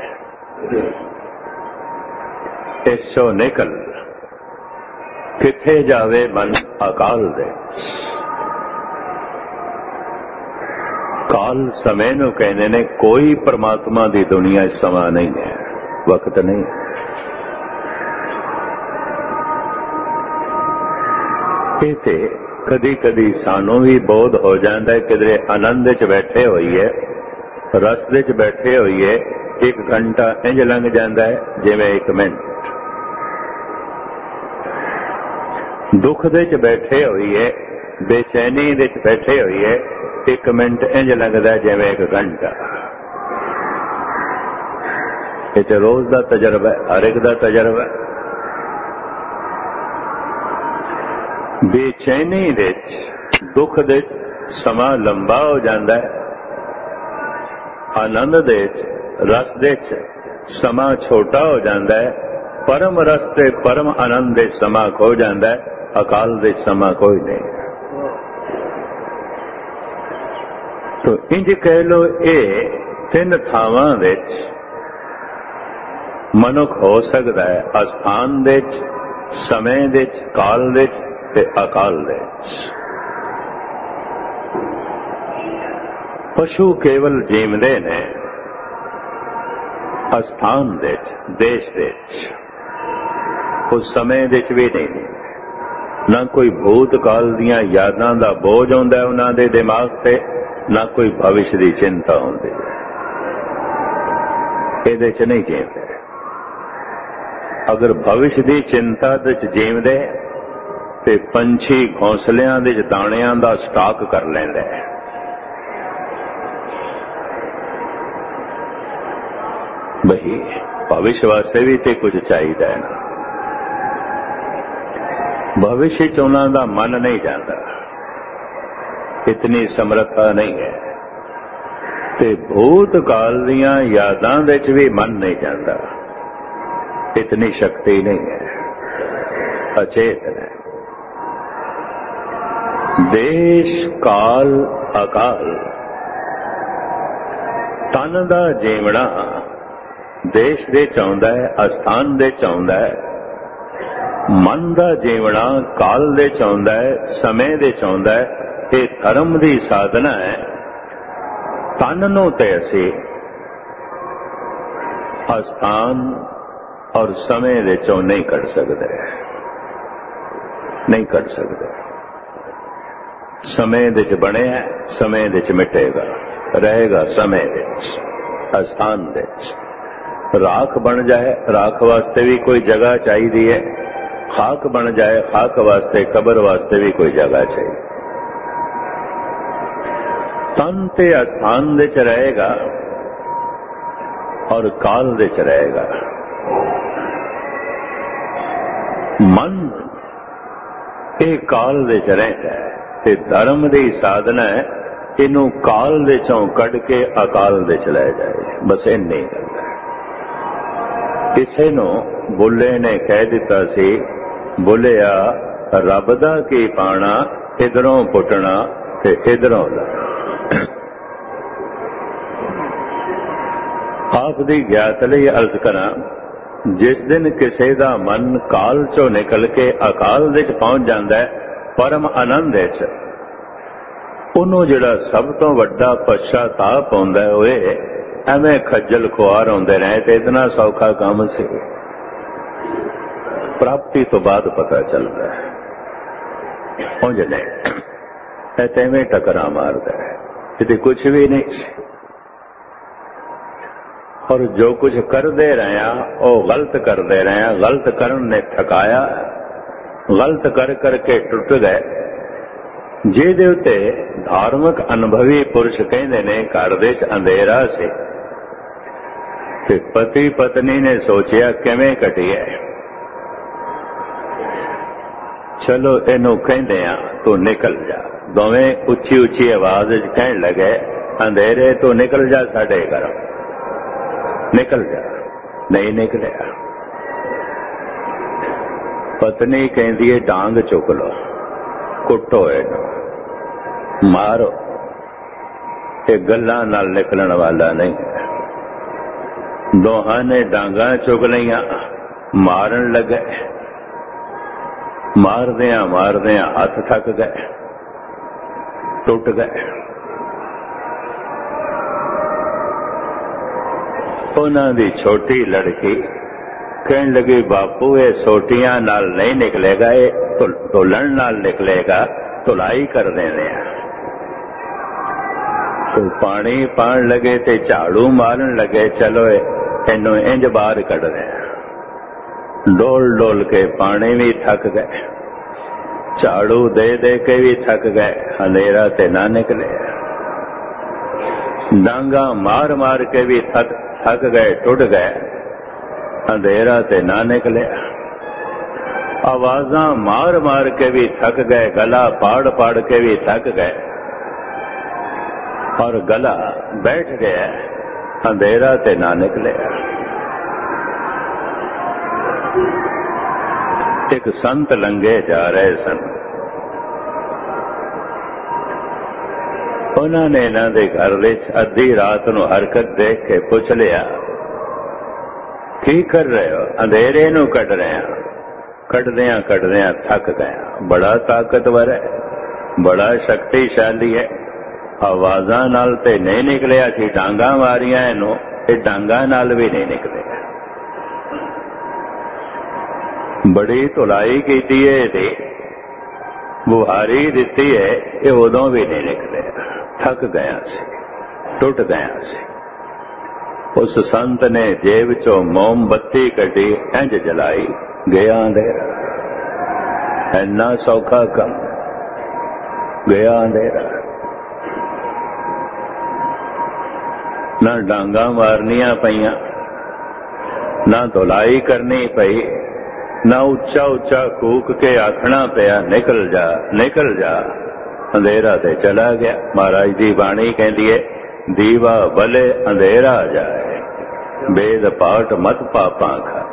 ਇਸ ਚੋਂ ਨਿਕਲ ਕਿੱਥੇ ਜਾਵੇ ਮਨ? ਅਕਾਲ ਦੇ। ਕਾਲ ਸਮੇਂ ਨੂੰ ਕਹਿੰਦੇ ਨੇ। ਕੋਈ ਪਰਮਾਤਮਾ ਦੀ ਦੁਨੀਆ ਇਸ ਸਮਾਂ ਨਹੀਂ ਹੈ, ਵਕਤ ਨਹੀਂ। ਇਹ ਤੇ ਕਦੀ ਕਦੀ ਸਾਨੂੰ ਵੀ ਬੋਧ ਹੋ ਜਾਂਦਾ ਹੈ, ਕਿਧਰੇ ਆਨੰਦ ਵਿੱਚ ਬੈਠੇ ਹੋਈਏ, ਰਸ ਵਿੱਚ ਬੈਠੇ ਹੋਈਏ, ਇੱਕ ਘੰਟਾ ਇੰਝ ਲੰਘ ਜਾਂਦਾ ਹੈ ਜਿਵੇਂ ਇੱਕ ਮਿੰਟ। ਦੁੱਖ ਦੇ ਚ ਬੈਠੇ ਹੋਈਏ, ਬੇਚੈਨੀ ਦੇ ਚ ਬੈਠੇ ਹੋਈਏ, ਇੱਕ ਮਿੰਟ ਇੰਝ ਲੰਘਦਾ ਜਿਵੇਂ ਇੱਕ ਘੰਟਾ। ਇਹ ਤੇ ਰੋਜ਼ ਦਾ ਤਜਰਬਾ ਹੈ, ਹਰ ਇੱਕ ਦਾ ਤਜਰਬਾ। ਬੇਚੈਨੀ ਦੇ ਚ, ਦੁੱਖ ਦੇ ਚ ਸਮਾਂ ਲੰਬਾ ਹੋ ਜਾਂਦਾ ਹੈ। ਆਨੰਦ ਦੇ ਚ, ਰਸ ਦੇ ਚ ਸਮਾਂ ਛੋਟਾ ਹੋ ਜਾਂਦਾ ਹੈ। ਪਰਮ ਰਸ ਤੇ ਪਰਮ ਆਨੰਦ ਦੇ ਸਮਾਂ ਖੋ ਜਾਂਦਾ ਹੈ। ਅਕਾਲ ਦੇ ਸਮਾਂ ਕੋਈ ਨਹੀਂ। ਤੋ ਇੰਜ ਕਹਿ ਲੋ, ਇਹ ਤਿੰਨ ਥਾਵਾਂ ਵਿੱਚ ਮਨੁੱਖ ਹੋ ਸਕਦਾ ਹੈ। ਅਸਥਾਨ ਦੇ ਵਿੱਚ, ਸਮੇਂ ਦੇ ਵਿੱਚ, ਕਾਲ ਦੇ ਵਿੱਚ ਤੇ ਅਕਾਲ ਦੇ ਵਿੱਚ। ਪਸ਼ੂ ਕੇਵਲ ਜੀਵਦੇ ਨੇ ਅਸਥਾਨ ਦੇ ਵਿੱਚ, ਦੇਸ਼ ਦੇ ਵਿੱਚ। ਉਸ ਸਮੇਂ ਦੇ ਵਿੱਚ ਵੀ ਨਹੀਂ। ਨਾ ਕੋਈ ਭੂਤ ਕਾਲ ਦੀਆਂ ਯਾਦਾਂ ਦਾ ਬੋਝ ਆਉਂਦਾ ਉਹਨਾਂ ਦੇ ਦਿਮਾਗ ਤੇ, ना कोई भविष्य की चिंता होती है, ਇਹਦੇ ਚ नहीं जीवते। अगर भविष्य की चिंता दे च जीवदे ते पंछी घोंसलियां दे च दाणियां दा स्टॉक कर लैंदा है। बही भविष्य वास्ते भी ते कुछ चाहिए है ना। भविष्य च उन्हां दा मन नहीं जाता, इतनी समर्था नहीं है, ते भूतकाल दियां यादां दे च भी मन नहीं जाता, इतनी शक्ति नहीं है, अचेतन है। देश काल अकाल, तन दा जीवना देश दे चाहुंदा है, अस्थान दे चाहुंदा है, मन दा जीवना काल दे चाहुंदा है, समय दे चाहुंदा है। ये धर्म दी साधना है। तन नूं ते असीं अस्थान और समय दे चों नहीं कढ़ सकते, नहीं कढ़ सकते। समय दे च बणिया, समय दे च मिटेगा, रहेगा समय दे च, अस्थान दे च। राख बन जाए, राख वास्ते भी कोई जगह चाहिए है। खाक बन जाए, खाक वास्ते, कबर वास्ते भी कोई जगह चाहिए। तन ते अस्थान दे च रहेगा और काल दे च रहेगा। मन ये काल दे च रहता है, ते धर्म दी साधना है इनू काल दे चों कढ़ के अकाल दे च ले जाए, बस इन्नी गल है। किसे नू बुले ने कह दिता सी, बुलिया रब दा की पाना, इधरों पुटना ते इधरों लाना। आप दी ज्ञात लई अर्ज करा, जिस दिन किसी का मन काल चो निकल के अकाल दे च पहुंच जाता है, परम आनंद च, उन्होंने जिहड़ा सब तो वड्डा पश्चाताप आउंदा है, ओए एवें खज्जल खुआर होंदे रहे ते इतना सौखा काम सी। प्राप्ति तो बाद पता चलता है, उंज नहीं तेवें टकरा मारदा है, इते कुछ भी नहीं सी। और जो कुछ करते रहे वो गलत करते रहे, गलत करन ने थकाया, गलत कर करके टुट गए। जिहदे उत्ते धार्मिक अनुभवी पुरुष कहते ने घर दे च अंधेरा से, ते पति पत्नी ने सोचिया किवें कटिए, चलो इनू कहते हैं तू निकल जा। दोवें उच्ची उच्ची आवाज कहन लगे, अंधेरे तू निकल जा साडे घरों, निकल जा। नहीं निकलिया। पत्नी कहती है डांग चुक लो, कुटो इनू, मारो, ये गल्लां नाल निकलण वाला नहीं है। दोहां ने डांगा चुक लिया, मारन लगे, मारदियां मारदियां हथ थक गए, टुट गए। उन्हां दी छोटी लड़की कहन लगी, बापू ये सोटियां नाल नहीं निकलेगा, ये धुलन नाल निकलेगा, धुलाई कर देने। तो पानी पान लगे ते झाड़ू मारन लगे, चलो इनू इंज बाहर कढ़ दे। डोल डोल के पानी भी थक गए, झाड़ू दे दे के भी थक गए, अंधेरा ते ना निकले। डांगा मार मार के भी थक थक गए, टुट गए, अंधेरा ते ना निकले। आवाजां मार मार के भी थक गए, गला पाड़ पाड़ के भी थक गए, और गला बैठ गया, अंधेरा ते ना निकले। एक संत लंघे जा रहे सन, उन्होंने इन्हां दे घर विच अद्धी रात नूं हरकत देख के पुछ लिया, की कर रहे हो? अंधेरे नूं कढ़ रहे हैं। कढ़दियां कढ़दियां थक गया। बड़ा ताकतवर है, बड़ा शक्तिशाली है, आवाजां नाल ते नहीं निकलिया सी, डांगा मारियां इनू, ये डांगा नाल भी नहीं निकले। बड़ी धुलाई कीती है, बुहारी दिती है, ये उदों भी नहीं निकले। थक गया सी, टुट गया सी। उस संत ने जेब चो मोमबत्ती कटी, इंज जलाई, गया अंधेरा। इन्ना सौखा कम, गया अंधेरा। ना डांगा मारनिया पईयां, ना धुलाई करनी पई, ना उच्चा उच्चा कूक के आखना पिया निकल जा निकल जा। अंधेरा ते चला गया। महाराज दी बाणी कहती है, दीवा बले अंधेरा जाए, बेद पाट मत पापा खा।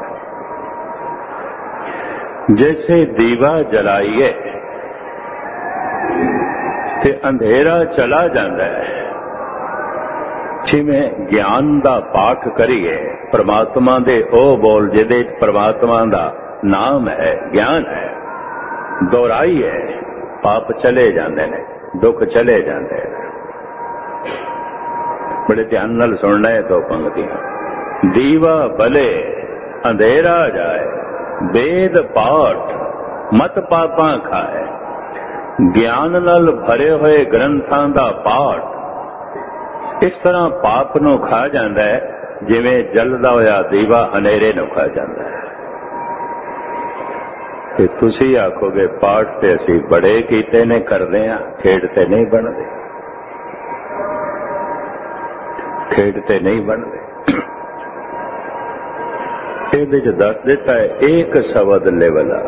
जैसे दीवा जलाइए ते अंधेरा चला जाता है, जिवें ज्ञान दा पाठ करिए, परमात्मा दे ओ बोल जिहदे परमात्मा दा नाम है, ज्ञान है, दोहराइए, पाप चले जाते हैं, दुख चले जाते हैं। बड़े ध्यान नाल सुनना है दो पंक्तियां। दीवा बले अंधेरा जाए, वेद पाठ मत पापा खाए। ज्ञान नाल भरे हुए ग्रंथां दा पाठ इस तरह पाप नूं खा जाता है, जिवें जलदा होया दीवा हनेरे नूं खा जाता है। ते तुसी आखोगे पाठ ते असी बड़े कीते ने करदे आ, खेडते नहीं बनते, खेडते नहीं बनते। ਇਹਦੇ ਚ दस दिता है, एक शब्द लेवला,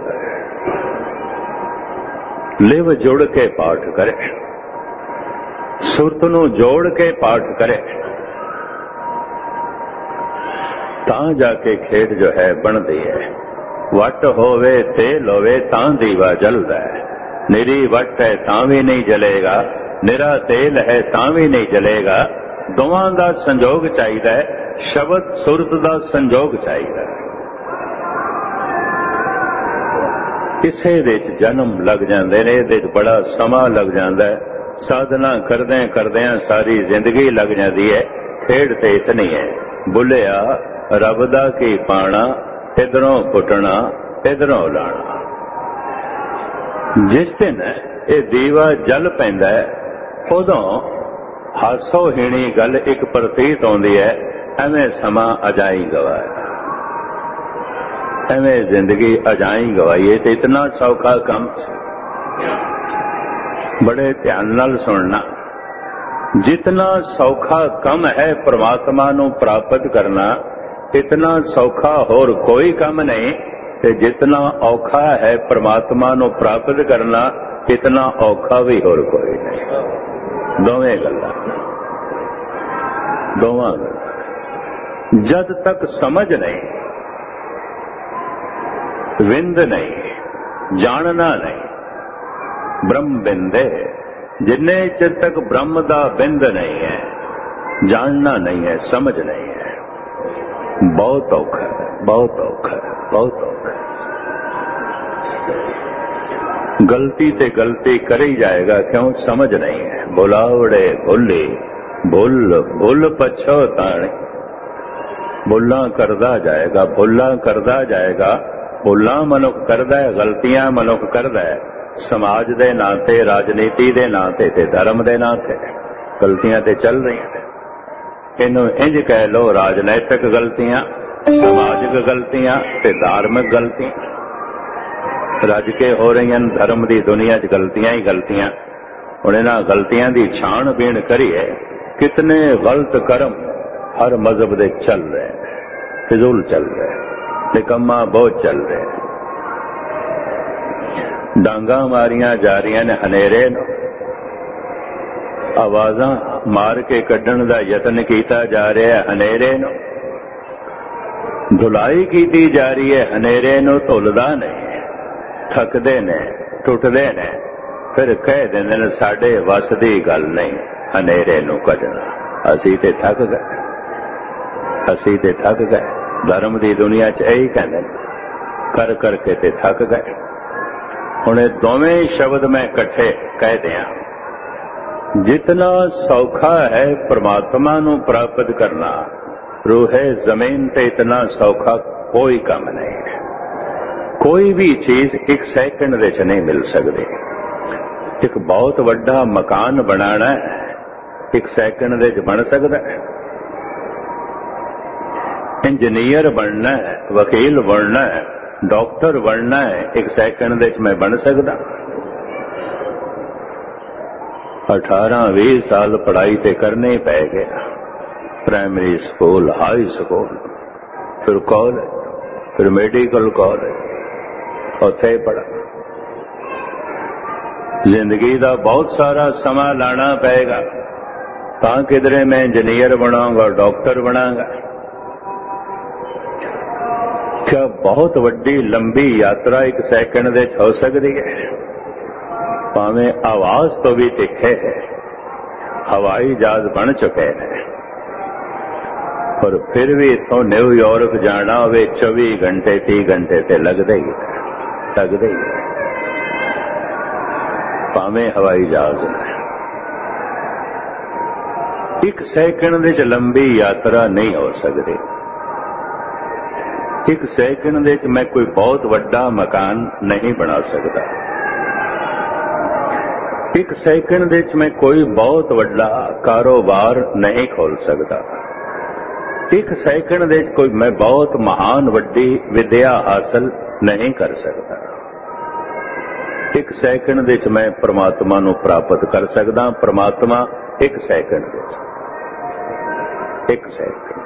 लिव जुड़ के पाठ करे, सुरत नूं जोड़ के पाठ करे, तां जाके खेड जो है बनती है। वट होवे तेल होवे तां दीवा जलदा है, निरी वट है तां भी नहीं जलेगा, निरा तेल है तां भी नहीं जलेगा। दोवां दा संजोग चाहिदा है, शब्द सुरत दा संजोग चाहिदा है। इसे दे च जन्म लग जांदे ने, इहदे च बड़ा समा लग जांदा है। साधना करदे करदे सारी जिंदगी लग जाती है। खेड ते इतनी है, बुलिया रब दा की पाना, इधरों पुटना इधरों लाना। जिस दिन ये दीवा जल पैंदा है, उदों हासो हीणी गल एक प्रतीत होंदी है, एवें समा अजाई गवाया, एवें जिंदगी अजाई गवाई है। तो इतना सौखा काम, बड़े ध्यान नाल सुनना। जितना सौखा कम है परमात्मा नूं प्राप्त करना, इतना सौखा होर कोई काम नहीं। ते जितना औखा है परमात्मा नूं प्राप्त करना, इतना औखा भी होर कोई नहीं। दोवें गल्लां, दोवां गल्लां। जद तक समझ नहीं, विंद नहीं, जानना नहीं, ब्रह्म बिंदे, जिन्ने चिर तक ब्रह्म दा बिंद नहीं है, जानना नहीं है, समझ नहीं है, बहुत औखा है, बहुत औखा है, बहुत औखा है। गलती ते गलती कर ही जाएगा, क्यों? समझ नहीं है। बुलावड़े भुल्ली भुल भुल पछोताणे, भुल्ला करदा जाएगा, भुल्ला करदा जाएगा। भुल्ला मनुख करदा है, गलतियां मनुख करदा है, समाज दे नां ते, राजनीति दे नां ते, ते धर्म दे नां ते गलतियां ते चल रही हैं। इन्हू इंज कह लो, राजनैतिक गलतियां, समाजिक गलतियां ते धार्मिक गलतियां रज के हो रही हैं। धर्म की दुनिया च गलतियां ही गलतियां। हुण इन्हां गलतियां की छाणबीण करिए, कितने गलत कर्म हर मजहब दे चल रहे हैं, फिजूल चल रहे हैं, निकम्मा बहुत चल रहे हैं। डांगा मारियां जा रही ने हनेरे नूं, आवाज़ां मार के कड्ढण दा यतन कीता जा रहा है हनेरे नूं, धुलाई की जा रही है हनेरे नूं। धुलदा नहीं, थकदे ने, टुटदे ने, फिर कह दिंदे ने साडे वस दी गल नहीं हनेरे नूं कढना। असीं ते थक गए, असीं ते थक गए। धर्म की दुनिया च यही कहंदे ने, कर करके ते थक गए। हुण इह दोवें शब्द मैं इकट्ठे कह दियां। जितना सौखा है परमात्मा नूं प्राप्त करना, रूहे जमीन ते इतना सौखा कोई काम नहीं है। कोई भी चीज एक सैकंड विच नहीं मिल सकती। एक बहुत वड्डा मकान बनाना है, एक सैकंड दे च बन सकता है। इंजीनियर बनना है, वकील बनना है, डॉक्टर बनना है, एक सैकंड दे च मैं बन सकदा। अठारह भी साल पढ़ाई ते करने ही पै गया। प्राइमरी स्कूल, हाई स्कूल, फिर कॉलेज, फिर मेडिकल कॉलेज, उत्थे पढ़ा। जिंदगी का बहुत सारा समा लाना पेगा तां किधरे मैं इंजीनियर बनाऊंगा, डॉक्टर बनाऊंगा। क्या बहुत वड्डी लंबी यात्रा एक सैकंड दे हो सकती है? भावें आवाज तो भी तिखे है, हवाई जहाज बन चुके हैं, पर फिर भी इतों न्यूयॉर्क जाना होवे चौबीस घंटे तीस घंटे ते लगदे ही लगदे ही भावें हवाई जहाज है। एक सैकंड दे च लंबी यात्रा नहीं हो सकती। एक सैकंड दे च मैं कोई बहुत वड्डा मकान नहीं बना सकता। एक सैकंड दे च मैं कोई बहुत वड्डा कारोबार नहीं खोल सकता। एक सैकंड दे च कोई मैं बहुत महान वड्डी विद्या हासिल नहीं कर सकता। एक सैकंड दे च मैं परमात्मा नूं प्राप्त कर सकदा। परमात्मा एक सैकंड दे च, एक सैकंड,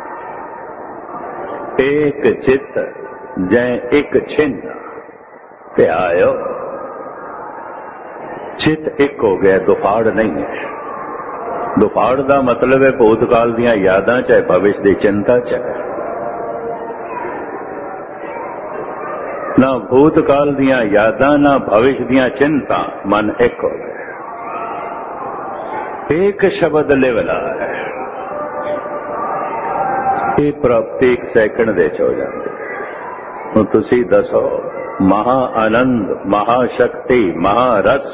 एक चित जै एक छिन्न ते आयो। चित एक हो गया, दुफाड़ नहीं है। दुफाड़ का मतलब है भूतकाल दियां यादां चाहे भविष्य की चिंता चाहे ना भूतकाल दियां यादां ना भविष्य दियां चिंता, मन एक हो गया। एक शब्द लेवला है, ये प्राप्ति एक सैकंड दे हो जाती है। हुण तुसीं दसो, महा आनंद, महाशक्ति, महारस,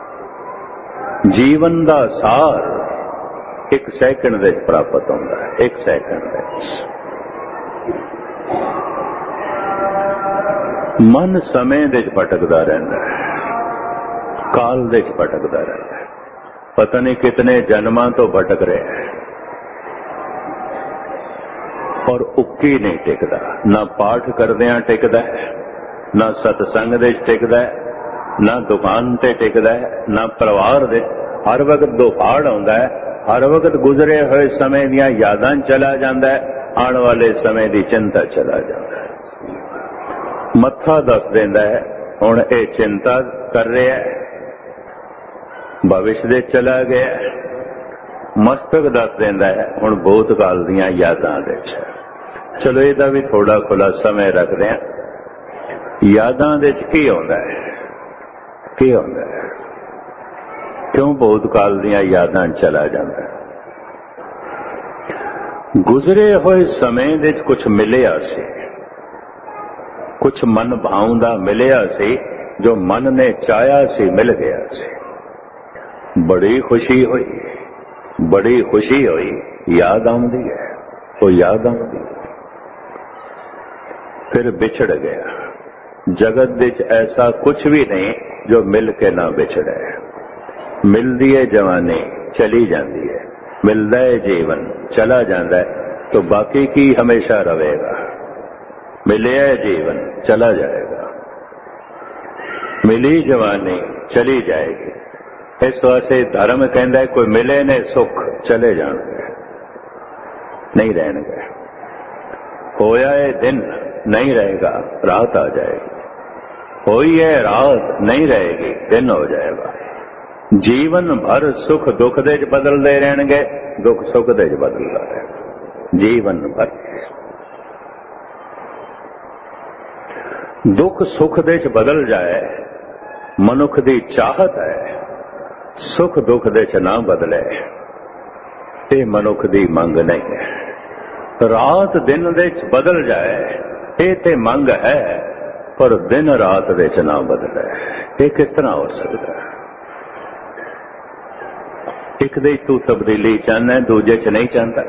जीवन का सार एक सैकंड दे प्राप्त होता है। एक सैकंड दे मन समय दे भटकदा रहंदा है, काल दे भटकदा रहंदा है। पता नहीं कितने जन्मां तो भटक रहे हैं और उक्की नहीं टिकदा। ना पाठ करदियां टिकदा है, ना सतसंग दे टिकदा है, ना दुकान ते टिकदा है, ना परिवार दे। हर वक्त दुफाड़ आउंदा है, हर वक्त गुजरे हुए समय दियां यादां चला जांदा है, आने वाले समय की चिंता चला जाता है। मत्था दस देंदा है हुण ये चिंता कर रहा है, भविष्य दे चला गया। मस्तक दस देंदा है हुण भूतकाल दियां यादां दे च। चलो इहदा भी थोड़ा खुलासा मैं रखदे हां। यादां दे च की हुंदा है, की हुंदा है, क्यों भूतकाल दियां यादां चला जांदा है? गुजरे हुए समय दे च कुछ मिलिया सी, कुछ मन भाउंदा मिलिया सी, जो मन ने चाया सी मिल गया सी। बड़ी खुशी हुई, बड़ी खुशी हुई, याद आउंदी है, वो याद आउंदी। फिर बिछड़ गया। जगत विच ऐसा कुछ भी नहीं जो मिल के ना बिछड़े। मिलदी है जवानी, चली जाती है, मिलता है जीवन, चला जाता है, तो बाकी की हमेशा रहेगा। मिले जीवन, चला जाएगा। मिली जवानी, चली जाएगी। इस वास्ते धर्म कहता है कोई मिले ने सुख, चले जाएंगे, नहीं रहेंगे। होया है दिन, नहीं रहेगा, रात आ जाएगी। होई है रात, नहीं रहेगी, दिन हो जाएगा। जीवन भर सुख दुख दे बदलते रहेंगे, दुख सुख दे बदलता रहेगा जीवन भर। दुख सुख दे बदल जाए, मनुख दी चाहत है। सुख दुख दे ना बदले, ये मनुख दी मंग नहीं है। रात दिन दे बदल जाए, ये ते मंग है, पर दिन रात दे ना बदले, ये किस तरह हो सकता है? एक दे तू तब्दीली चाहना, दूजे च नहीं चाहता।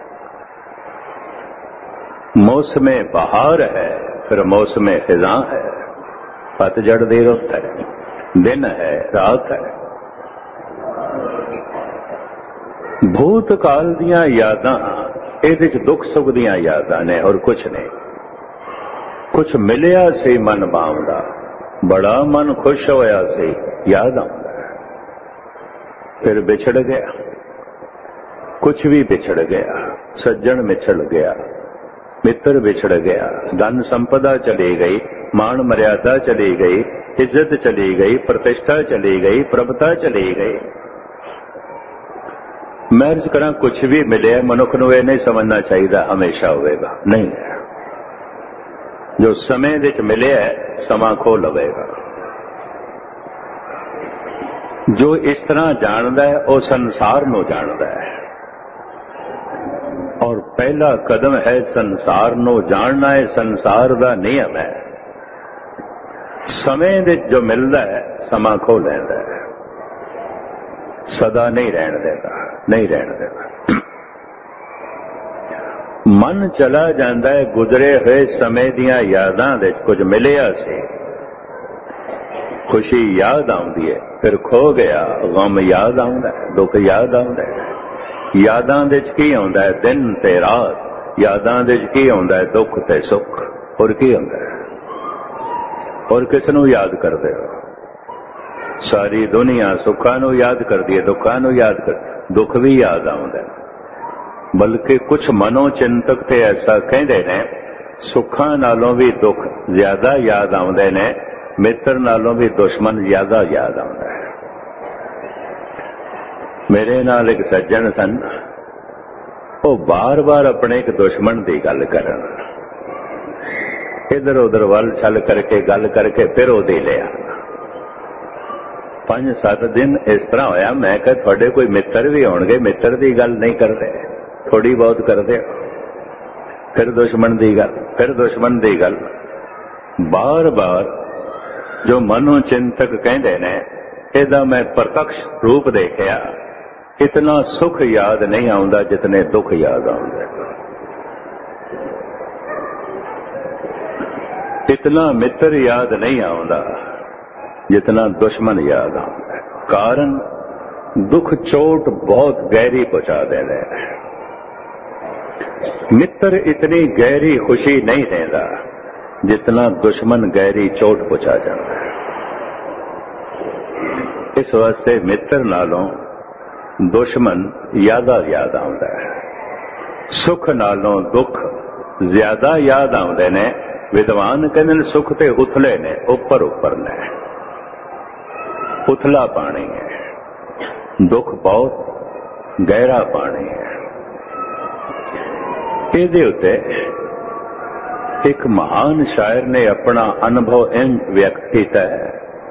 मौसमे बहार है, फिर मौसमे खिज़ां है। पतझड़ दी रुत है, दिन है, रात है। भूत काल दियां यादां ਇਹਦੇ ਚ दुख सुख दियां यादां ने और कुछ नहीं। कुछ मिलिया सी मन भावदा, बड़ा मन खुश होया सी, याद आउंदा, फिर बिछड़ गया। कुछ भी बिछड़ गया, सज्जन बिछड़ गया, मित्र बिछड़ गया, धन संपदा चली गई, मान मर्यादा चली गई, इज्जत चली गई, प्रतिष्ठा चली गई, प्रभुता चली गई। मैरिज करा कुछ भी मिले, मनुख नूं ये नहीं समझना चाहिए हमेशा होवेगा, नहीं। जो समय विच मिले समा खो लवेगा। जो इस तरह जानदा है वह संसार नूं जानदा है, और पहला कदम है संसार नूं जानना है। संसार दा नियम है, समय विच जो मिलदा है समा खो लैंदा है, सदा नहीं रहन देता, नहीं रहन देता। मन चला जाता है गुजरे हुए समय दियां यादां दे, कुछ मिलिया सी, खुशी याद आउंदी है, फिर खो गया, गम याद आउंदा है, दुख याद आउंदा है। यादां दे च की आउंदा है? दिन ते रात। यादां दे च की आउंदा है? दुख ते सुख। और की आउंदा है? और किस नूं याद करदे हो? सारी दुनिया सुखां नूं याद करदी है, दुखां नूं याद कर, दुख भी याद आउंदा है। बल्कि कुछ मनोचिंतक ते ऐसा कहते ने, सुखां नालों भी दुख ज्यादा याद आउंदे ने, मित्र नालों भी दुश्मन ज्यादा याद आउंदा है। मेरे नाल एक सज्जन सन, वो बार बार अपने एक दुश्मन की गल करन, इधर उधर वल छल करके गल करके फिर ओदी ले आना। पांच सत दिन इस तरह होया, मैं कहा थोड़े कोई मित्र भी होणगे, मित्र की गल नहीं करते, थोड़ी बहुत करते हो, फिर दुश्मन की गल, फिर दुश्मन की गल। बार बार जो मनोचिंतक कहते ने, इहदा मैं प्रत्यक्ष रूप देखिया, इतना सुख याद नहीं आउंदा जितने दुख याद आउंदे, इतना मित्र याद नहीं आउंदा जितना दुश्मन याद आउंदा। कारण दुख चोट बहुत गहरी पहुंचा दे रहे। मित्र इतनी गहरी खुशी नहीं देता जितना दुश्मन गहरी चोट पहुंचा जाता है। इस वास्ते मित्र नालों दुश्मन ज्यादा याद आउंदा है। सुख नालों दुख ज्यादा याद आउंदे ने। विद्वान कहते ने सुख ते उथले ने, उपर उपर ने, उथला पानी है, दुख बहुत गहरा पानी है। ਇਹਦੇ ਉੱਤੇ एक महान शायर ने अपना अनुभव इंज व्यक्त किया है।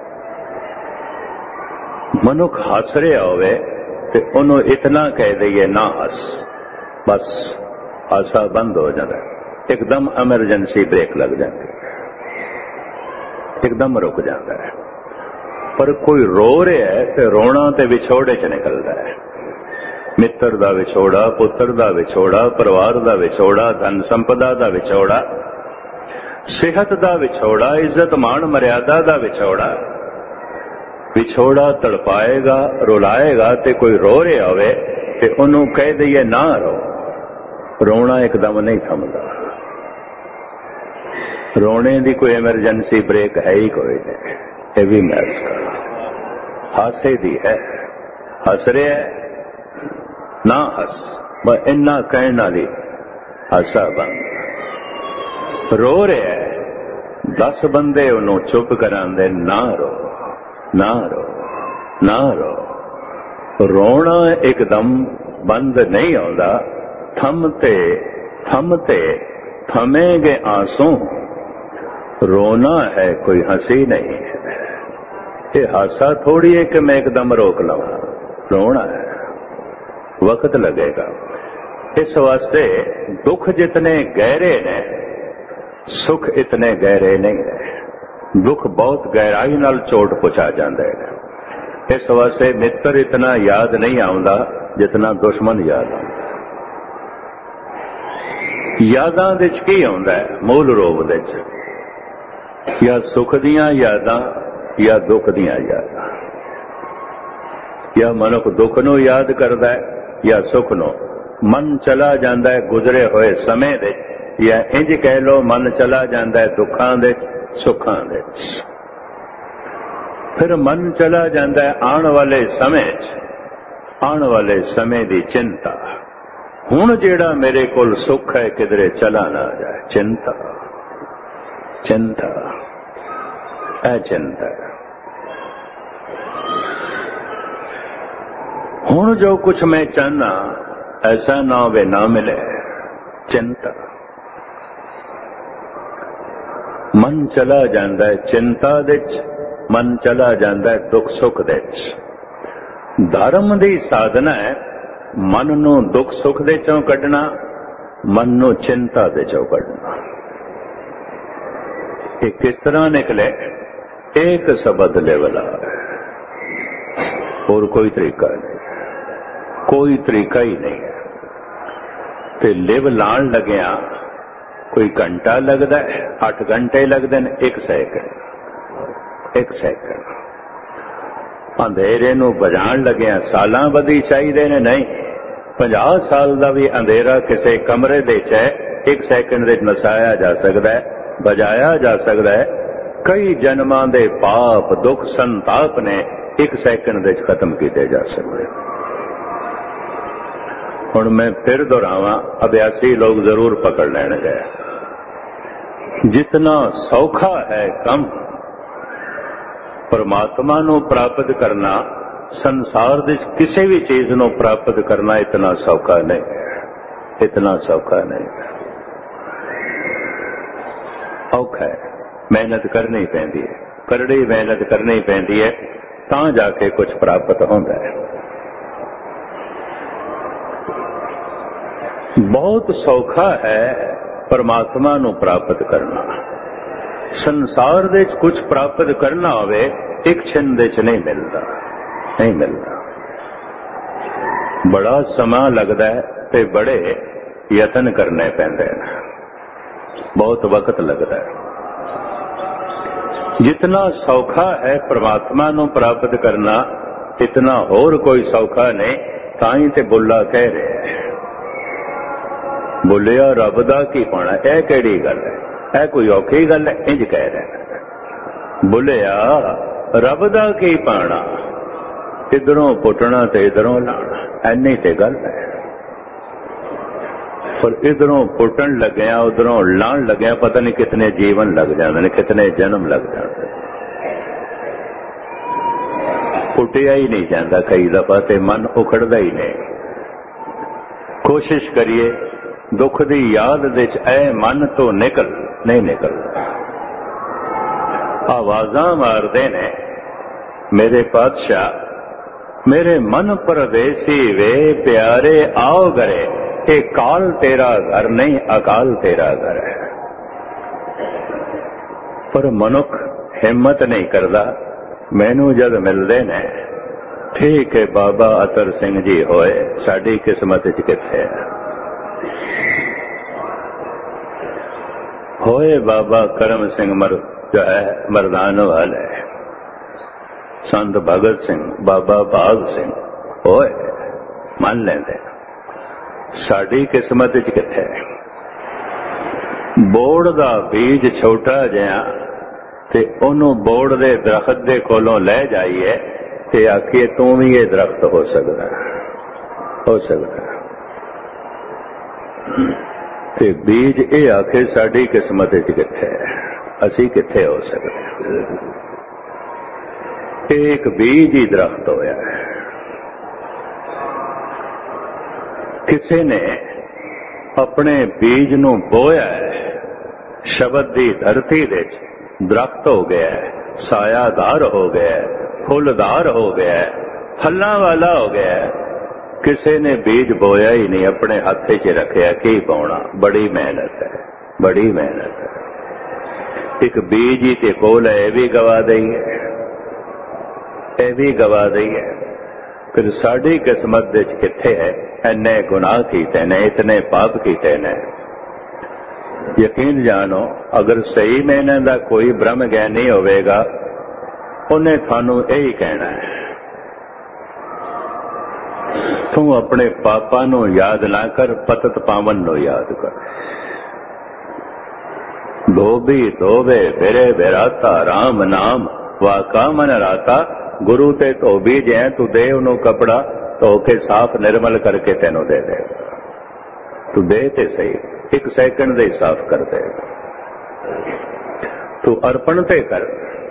मनुख हस रहा होवे ते उन्हों इतना कह दईए ना हस, बस हासा बंद हो जाता, एकदम एमरजेंसी ब्रेक लग जाती है, एकदम रुक जाता है। पर कोई रो रहा है तो रोना तो विछोड़े च निकलता है। मित्र दा विछोड़ा, पुत्र दा विछोड़ा, परिवार दा विछोड़ा, धन संपदा दा विछोड़ा, सेहत दा विछोड़ा, इज्जत मान मर्यादा दा विछोड़ा। विछोड़ा तड़पाएगा, रुलाएगा। ते कोई रो रहा होवे ते उन्हों कह दईए ना रो, रोना एकदम नहीं थमदा। रोने की कोई एमरजेंसी ब्रेक है ही कोई नहीं। ये भी मैच कर हासे दी है, हस रहे है ना हस, बस इन्ना कहना दी हासा बंद। रो रहे है, दस बंदे उन्होंने चुप करांदे ना रो, ना रो, ना रो। रोना एकदम बंद नहीं होता। थमते थमते थमेंगे आंसू, रोना है कोई हंसी नहीं है। ये हासा थोड़ी है कि मैं एकदम रोक लवा, रोना है, वक्त लगेगा। इस वास्ते दुख जितने गहरे ने, सुख इतने गहरे नहीं है। दुख बहुत गहराई नाल चोट पहुंचा जाता है। इस वास्ते मित्र इतना याद नहीं आउंदा जितना दुश्मन याद आउंदा। यादां दे च की आउंदा है? मूल रूप दे च या सुख दियां यादां या दुख दियां यादां। या मनुख दुख नूं याद करदा है ਜਾਂ ਸੁੱਖ ਨੂੰ। ਮਨ ਚਲਾ ਜਾਂਦਾ ਹੈ ਗੁਜ਼ਰੇ ਹੋਏ ਸਮੇਂ ਦੇ, ਜਾਂ ਇੰਜ ਕਹਿ ਲਓ ਮਨ ਚਲਾ ਜਾਂਦਾ ਹੈ ਦੁੱਖਾਂ ਦੇ ਸੁੱਖਾਂ ਦੇ। ਫਿਰ ਮਨ ਚਲਾ ਜਾਂਦਾ ਹੈ ਆਉਣ ਵਾਲੇ ਸਮੇਂ 'ਚ, ਆਉਣ ਵਾਲੇ ਸਮੇਂ ਦੀ ਚਿੰਤਾ। ਹੁਣ ਜਿਹੜਾ ਮੇਰੇ ਕੋਲ ਸੁੱਖ ਹੈ ਕਿਧਰੇ ਚਲਾ ਨਾ ਜਾਏ, ਚਿੰਤਾ ਚਿੰਤਾ ਇਹ ਚਿੰਤਾ। ਹੁਣ ਜੋ ਕੁਛ ਮੈਂ ਚਾਹਨਾ ਐਸਾ ਨਾ ਹੋਵੇ ਨਾ ਮਿਲੇ, ਚਿੰਤਾ। ਮਨ ਚਲਾ ਜਾਂਦਾ ਹੈ ਚਿੰਤਾ ਦੇ ਵਿੱਚ, ਮਨ ਚਲਾ ਜਾਂਦਾ ਹੈ ਦੁੱਖ ਸੁੱਖ ਦੇ ਵਿੱਚ। ਧਰਮ ਦੀ ਸਾਧਨਾ ਹੈ ਮਨ ਨੂੰ ਦੁੱਖ ਸੁੱਖ ਦੇ ਚੋਂ ਕੱਢਣਾ, ਮਨ ਨੂੰ ਚਿੰਤਾ ਦੇ ਚੋਂ ਕੱਢਣਾ। ਇਹ ਕਿਸ ਤਰ੍ਹਾਂ ਨਿਕਲੇ? ਇੱਕ ਸ਼ਬਦ ਲੈਵਲਾ, ਹੋਰ ਕੋਈ ਤਰੀਕਾ ਨਹੀਂ, ਕੋਈ ਤਰੀਕਾ ਹੀ ਨਹੀਂ ਹੈ। ਤੇ ਲਿਵ ਲਾਣ ਲੱਗਿਆ ਕੋਈ ਘੰਟਾ ਲੱਗਦਾ, ਅੱਠ ਘੰਟੇ ਲੱਗਦੇ ਨੇ, ਇੱਕ ਸੈਕਿੰਡ, ਇੱਕ ਸੈਕਿੰਡ। ਅੰਧੇਰੇ ਨੂੰ ਬੁਝਾਉਣ ਲੱਗਿਆ ਸਾਲਾਂ ਵਧੀ ਚਾਹੀਦੇ ਨੇ, ਨਹੀਂ। ਪੰਜਾਹ ਸਾਲ ਦਾ ਵੀ ਅੰਧੇਰਾ ਕਿਸੇ ਕਮਰੇ ਦੇ ਚ ਹੈ, ਇੱਕ ਸੈਕਿੰਡ ਦੇ ਨਸਾਇਆ ਜਾ ਸਕਦਾ ਹੈ, ਬੁਝਾਇਆ ਜਾ ਸਕਦਾ ਹੈ। ਕਈ ਜਨਮਾਂ ਦੇ ਪਾਪ ਦੁੱਖ ਸੰਤਾਪ ਨੇ ਇੱਕ ਸੈਕਿੰਡ ਦੇ ਚ ਖਤਮ ਕੀਤੇ ਜਾ ਸਕਦੇ। ਹੁਣ ਮੈਂ ਫਿਰ ਦੁਹਰਾਵਾਂ, ਅਭਿਆਸੀ ਲੋਕ ਜ਼ਰੂਰ ਪਕੜ ਲੈਣਗੇ। ਜਿਤਨਾ ਸੌਖਾ ਹੈ ਕੰਮ ਪਰਮਾਤਮਾ ਨੂੰ ਪ੍ਰਾਪਤ ਕਰਨਾ, ਸੰਸਾਰ ਦੇ ਕਿਸੇ ਵੀ ਚੀਜ਼ ਨੂੰ ਪ੍ਰਾਪਤ ਕਰਨਾ ਇਤਨਾ ਸੌਖਾ ਨਹੀਂ, ਇਤਨਾ ਸੌਖਾ ਨਹੀਂ। ਔਖਾ ਹੈ, ਮਿਹਨਤ ਕਰਨੀ ਪੈਂਦੀ ਹੈ, ਕਰੜੀ ਮਿਹਨਤ ਕਰਨੀ ਪੈਂਦੀ ਹੈ, ਤਾਂ ਜਾ ਕੇ ਕੁਝ ਪ੍ਰਾਪਤ ਹੁੰਦਾ ਹੈ। ਬਹੁਤ ਸੌਖਾ ਹੈ ਪਰਮਾਤਮਾ ਨੂੰ ਪ੍ਰਾਪਤ ਕਰਨਾ। ਸੰਸਾਰ ਦੇ ਵਿੱਚ ਕੁਝ ਪ੍ਰਾਪਤ ਕਰਨਾ ਹੋਵੇ ਇੱਕ ਛਿਨ ਦੇ ਚ ਨਹੀਂ ਮਿਲਦਾ, ਨਹੀਂ ਮਿਲਦਾ। ਬੜਾ ਸਮਾਂ ਲੱਗਦਾ ਹੈ ਤੇ ਬੜੇ ਯਤਨ ਕਰਨੇ ਪੈਂਦੇ ਨੇ, ਬਹੁਤ ਵਕਤ ਲੱਗਦਾ ਹੈ। ਜਿਤਨਾ ਸੌਖਾ ਹੈ ਪਰਮਾਤਮਾ ਨੂੰ ਪ੍ਰਾਪਤ ਕਰਨਾ, ਇਤਨਾ ਹੋਰ ਕੋਈ ਸੌਖਾ ਨਹੀਂ। ਤਾਂ ਹੀ ਤੇ ਬੁੱਲਾ ਕਹਿ ਰਿਹਾ, ਬੋਲਿਆ ਰੱਬ ਦਾ ਕੀ ਪਾਣਾ। ਇਹ ਕਿਹੜੀ ਗੱਲ ਹੈ? ਇਹ ਕੋਈ ਔਖੀ ਗੱਲ ਹੈ? ਇੰਜ ਕਹਿ ਰਿਹਾ, ਬੋਲਿਆ ਰੱਬ ਦਾ ਕੀ ਪਾਣਾ, ਇਧਰੋਂ ਪੁੱਟਣਾ ਤੇ ਇਧਰੋਂ ਲਾਣਾ, ਐਨੀ ਤੇ ਗੱਲ ਹੈ। ਪਰ ਇਧਰੋਂ ਪੁੱਟਣ ਲੱਗਿਆ ਉਧਰੋਂ ਲਾਣ ਲੱਗਿਆ, ਪਤਾ ਨਹੀਂ ਕਿਤਨੇ ਜੀਵਨ ਲੱਗ ਜਾਂਦੇ ਨੇ, ਕਿਤਨੇ ਜਨਮ ਲੱਗ ਜਾਂਦੇ। ਪੁੱਟਿਆ ਹੀ ਨਹੀਂ ਜਾਂਦਾ ਕਈ ਦਫਾ ਤੇ ਮਨ ਉਖੜਦਾ ਹੀ ਨਹੀਂ। ਕੋਸ਼ਿਸ਼ ਕਰੀਏ ਦੁੱਖ ਦੀ ਯਾਦ ਦੇ ਚ ਐ ਮਨ ਤੋਂ ਨਿਕਲ ਨਹੀਂ ਨਿਕਲਦਾ। ਆਵਾਜ਼ਾਂ ਮਾਰਦੇ ਨੇ ਮੇਰੇ ਪਾਤਸ਼ਾਹ, ਮੇਰੇ ਮਨ ਪਰਦੇਸੀ ਵੇ ਪਿਆਰੇ ਆਓ ਘਰੇ, ਇਹ ਕਾਲ ਤੇਰਾ ਘਰ ਨਹੀਂ ਅਕਾਲ ਤੇਰਾ ਘਰ ਹੈ। ਪਰ ਮਨੁੱਖ ਹਿੰਮਤ ਨਹੀਂ ਕਰਦਾ। ਮੈਨੂੰ ਜਦ ਮਿਲਦੇ ਨੇ, ਠੀਕ ਹੈ ਬਾਬਾ ਅਤਰ ਸਿੰਘ ਜੀ ਹੋਏ, ਸਾਡੀ ਕਿਸਮਤ ਚ ਕਿੱਥੇ ਹੈ। ਹੋਏ ਬਾਬਾ ਕਰਮ ਸਿੰਘ ਮਰ ਜੋ ਹੈ ਮਰਦਾਨ ਵਾਲੇ, ਸੰਤ ਭਗਤ ਸਿੰਘ, ਬਾਬਾ ਭਾਗ ਸਿੰਘ ਹੋਏ, ਮੰਨ ਲੈਂਦੇ। ਸਾਡੀ ਕਿਸਮਤ ਚ ਕਿੱਥੇ? ਬੋੜ ਦਾ ਬੀਜ ਛੋਟਾ ਜਿਹਾ ਤੇ ਉਹਨੂੰ ਬੋੜ ਦੇ ਦਰਖਤ ਦੇ ਕੋਲੋਂ ਲੈ ਜਾਈਏ ਤੇ ਆਖੀਏ ਤੂੰ ਵੀ ਇਹ ਦਰਖਤ ਹੋ ਸਕਦਾ, ਹੋ ਸਕਦਾ। ਤੇ ਬੀਜ ਇਹ ਆਖੇ ਸਾਡੀ ਕਿਸਮਤ ਚ ਕਿੱਥੇ ਹੈ, ਅਸੀਂ ਕਿੱਥੇ ਹੋ ਸਕਦੇ। ਇਹ ਇੱਕ ਬੀਜ ਹੀ ਦਰਖਤ ਹੋਇਆ ਹੈ। ਕਿਸੇ ਨੇ ਆਪਣੇ ਬੀਜ ਨੂੰ ਬੋਇਆ ਹੈ, ਸ਼ਬਦ ਦੀ ਧਰਤੀ ਦੇ ਵਿੱਚ ਦਰਖਤ ਹੋ ਗਿਆ, ਸਾਇਆਦਾਰ ਹੋ ਗਿਆ, ਫੁੱਲਦਾਰ ਹੋ ਗਿਆ, ਫਲਾਂ ਵਾਲਾ ਹੋ ਗਿਆ। ਕਿਸੇ ਨੇ ਬੀਜ ਬੋਇਆ ਹੀ ਨਹੀਂ, ਆਪਣੇ ਹੱਥ 'ਚ ਰੱਖਿਆ, ਕੀ ਪਾਉਣਾ। ਬੜੀ ਮਿਹਨਤ ਹੈ, ਬੜੀ ਮਿਹਨਤ ਹੈ। ਇੱਕ ਬੀਜ ਹੀ ਤੇ ਕੋਲ ਹੈ, ਇਹ ਵੀ ਗਵਾ ਦਈਏ, ਇਹ ਵੀ ਗਵਾ ਦਈਏ। ਫਿਰ ਸਾਡੀ ਕਿਸਮਤ ਦੇ ਵਿੱਚ ਕਿੱਥੇ ਹੈ? ਇੰਨੇ ਗੁਨਾਹ ਕੀਤੇ ਨੇ, ਇਤਨੇ ਪਾਪ ਕੀਤੇ ਨੇ। ਯਕੀਨ ਜਾਣੋ, ਅਗਰ ਸਹੀ ਮੈਨੇ ਦਾ ਕੋਈ ਬ੍ਰਹਮ ਗਿਆਨੀ ਹੋਵੇਗਾ, ਉਹਨੇ ਤੁਹਾਨੂੰ ਇਹੀ ਕਹਿਣਾ ਹੈ तू अपने पापा नो याद ना कर, पतत पावन नो याद कर। धोबी धोवे फिरे बिराता, राम नाम वाका मन राता। गुरु ते धोबी जै, तू दे उन्हों कपड़ा धो के साफ निर्मल करके तेनों दे देगा। तू दे ते सही, एक सैकंड दे साफ कर देगा। तू अर्पण ते कर,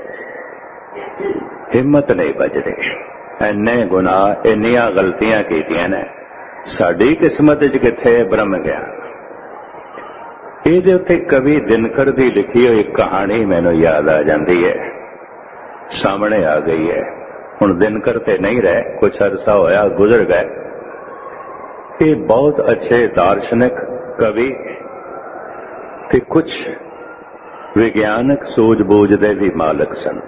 हिम्मत नहीं बजदी। इन्ने गुनाह इन्नियां गलतियां कीतियां ने, साडी किस्मत च किथे ब्रह्म ज्ञान। ਇਹਦੇ ਉੱਤੇ कवि दिनकर ਦੀ लिखी हुई कहानी मैनू याद आ जाती है, सामने आ गई है। हुण दिनकर ते नहीं रहे, कुछ अरसा होया गुजर गए। ये बहुत अच्छे दार्शनिक कवि ते कुछ विज्ञानक सूझबूझ दे भी मालक सन।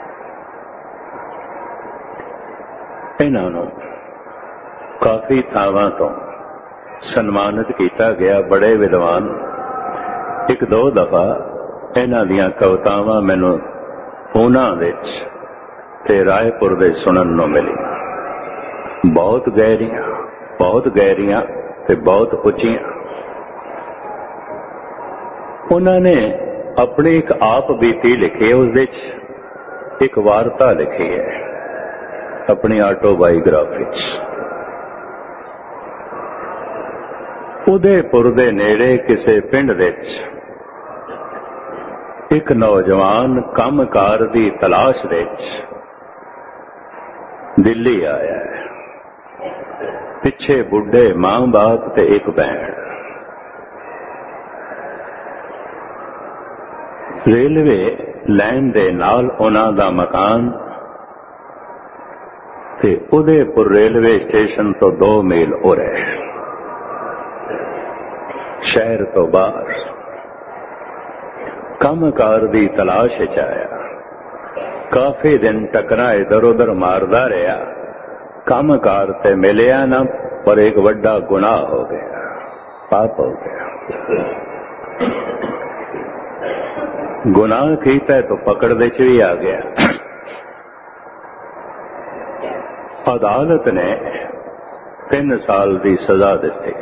इन्हां नूं काफी थावां तो सन्मानित किया गया, बड़े विद्वान। एक दो दफा इन्हां दियां कवितावां मैनू पूना विच ते रायपुर दे सुनन नूं मिली। बहुत गहरियां, बहुत गहरियां ते बहुत उच्चियां। उन्होंने अपनी एक आप बीती लिखी है, उस विच एक वार्ता लिखी है अपनी ऑटोबायोग्राफी च। उदयपुर दे नेड़े किसे पिंड विच एक नौजवान कामकार दी तलाश विच दिल्ली आया है। पिछे बुढ़े मां बाप ते एक भैन। रेलवे लाइन दे नाल उन्हां दा मकान ते उदयपुर रेलवे स्टेशन तो दो मील उरे, शहर तो बाहर। कामकार दी तलाश च आया, काफी दिन टकरा इधर उधर मारदा रहा। कामकार ते मिलिया ना, पर एक वड्डा गुनाह हो गया, पाप हो गया। गुनाह कीता तो पकड़ दे च भी आ गया। अदालत ने तीन साल की सजा दी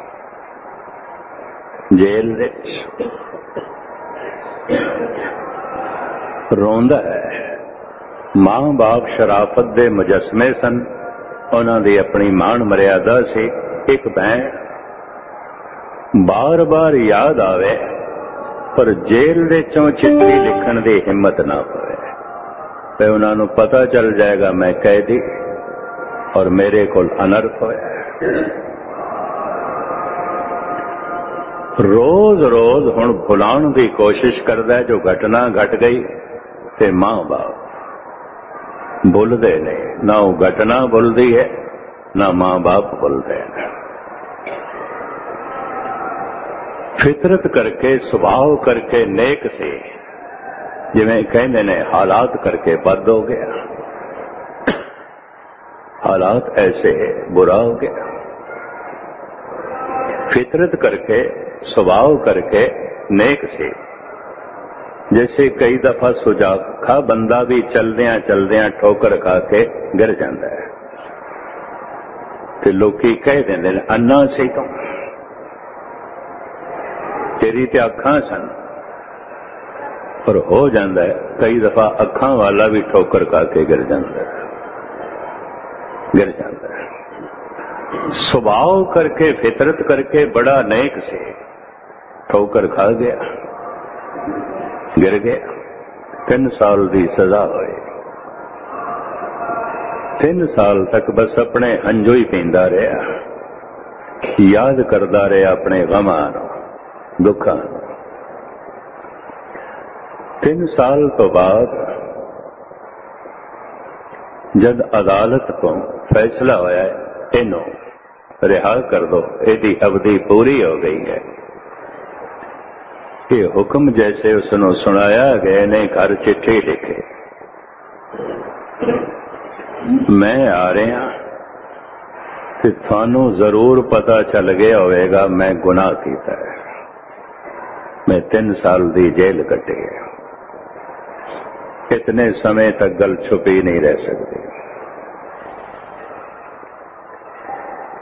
जेल विच। रोंदा है। मां बाप शराफत दे मुजस्मे सन, उन्हां दी अपनी मान मर्यादा सी। एक भैन बार बार याद आवे, पर जेल दे चों चिट्ठी लिखण दी हिम्मत ना पवे। ते उन्हां नूं पता चल जाएगा मैं कैदी और मेरे कोल अनर्थ होया। रोज रोज हुण भुलाण दी कोशिश करदा, जो घटना घट गई ते मां बाप भुलदे नहीं। ना वो घटना भुलदी है, ना मां बाप भुलदे हैं। फितरत करके, स्वभाव करके नेक से, जिवें कहंदे ने हालात करके बद हो गया। हालात ऐसे बुरा हो गया। फितरत करके, स्वभाव करके नेक से, जैसे कई दफा सुजाखा बंदा भी चलदियां चलदियां ठोकर खा के गिर जाता है, ते लोकी कह देंदे ने अन्ना सी तो तेरी ते अखां सन, पर हो जाता है कई दफा अखां वाला भी ठोकर खा के गिर जाता है, गिर जाता है। स्वभाव करके, फितरत करके बड़ा नेक से ठोकर खा गया, गिर गया। तीन साल की सजा हुई। तीन साल तक बस अपने हंजू ही पींदा रहा, याद करदा रहा अपने गमां नूं, दुखां नूं। तीन साल तो बाद जद अदालत को फैसला होया इनू रिहा कर दो, इहदी अवधि पूरी हो गई है, ये हुक्म जैसे उसनों सुनाया गया ने घर चिट्ठी लिखे, मैं आ रहा कि थानू जरूर पता चल गया होगा मैं गुनाह किया है, मैं तीन साल की जेल कटी है। इतने समय तक गल छुपी नहीं रह सकती।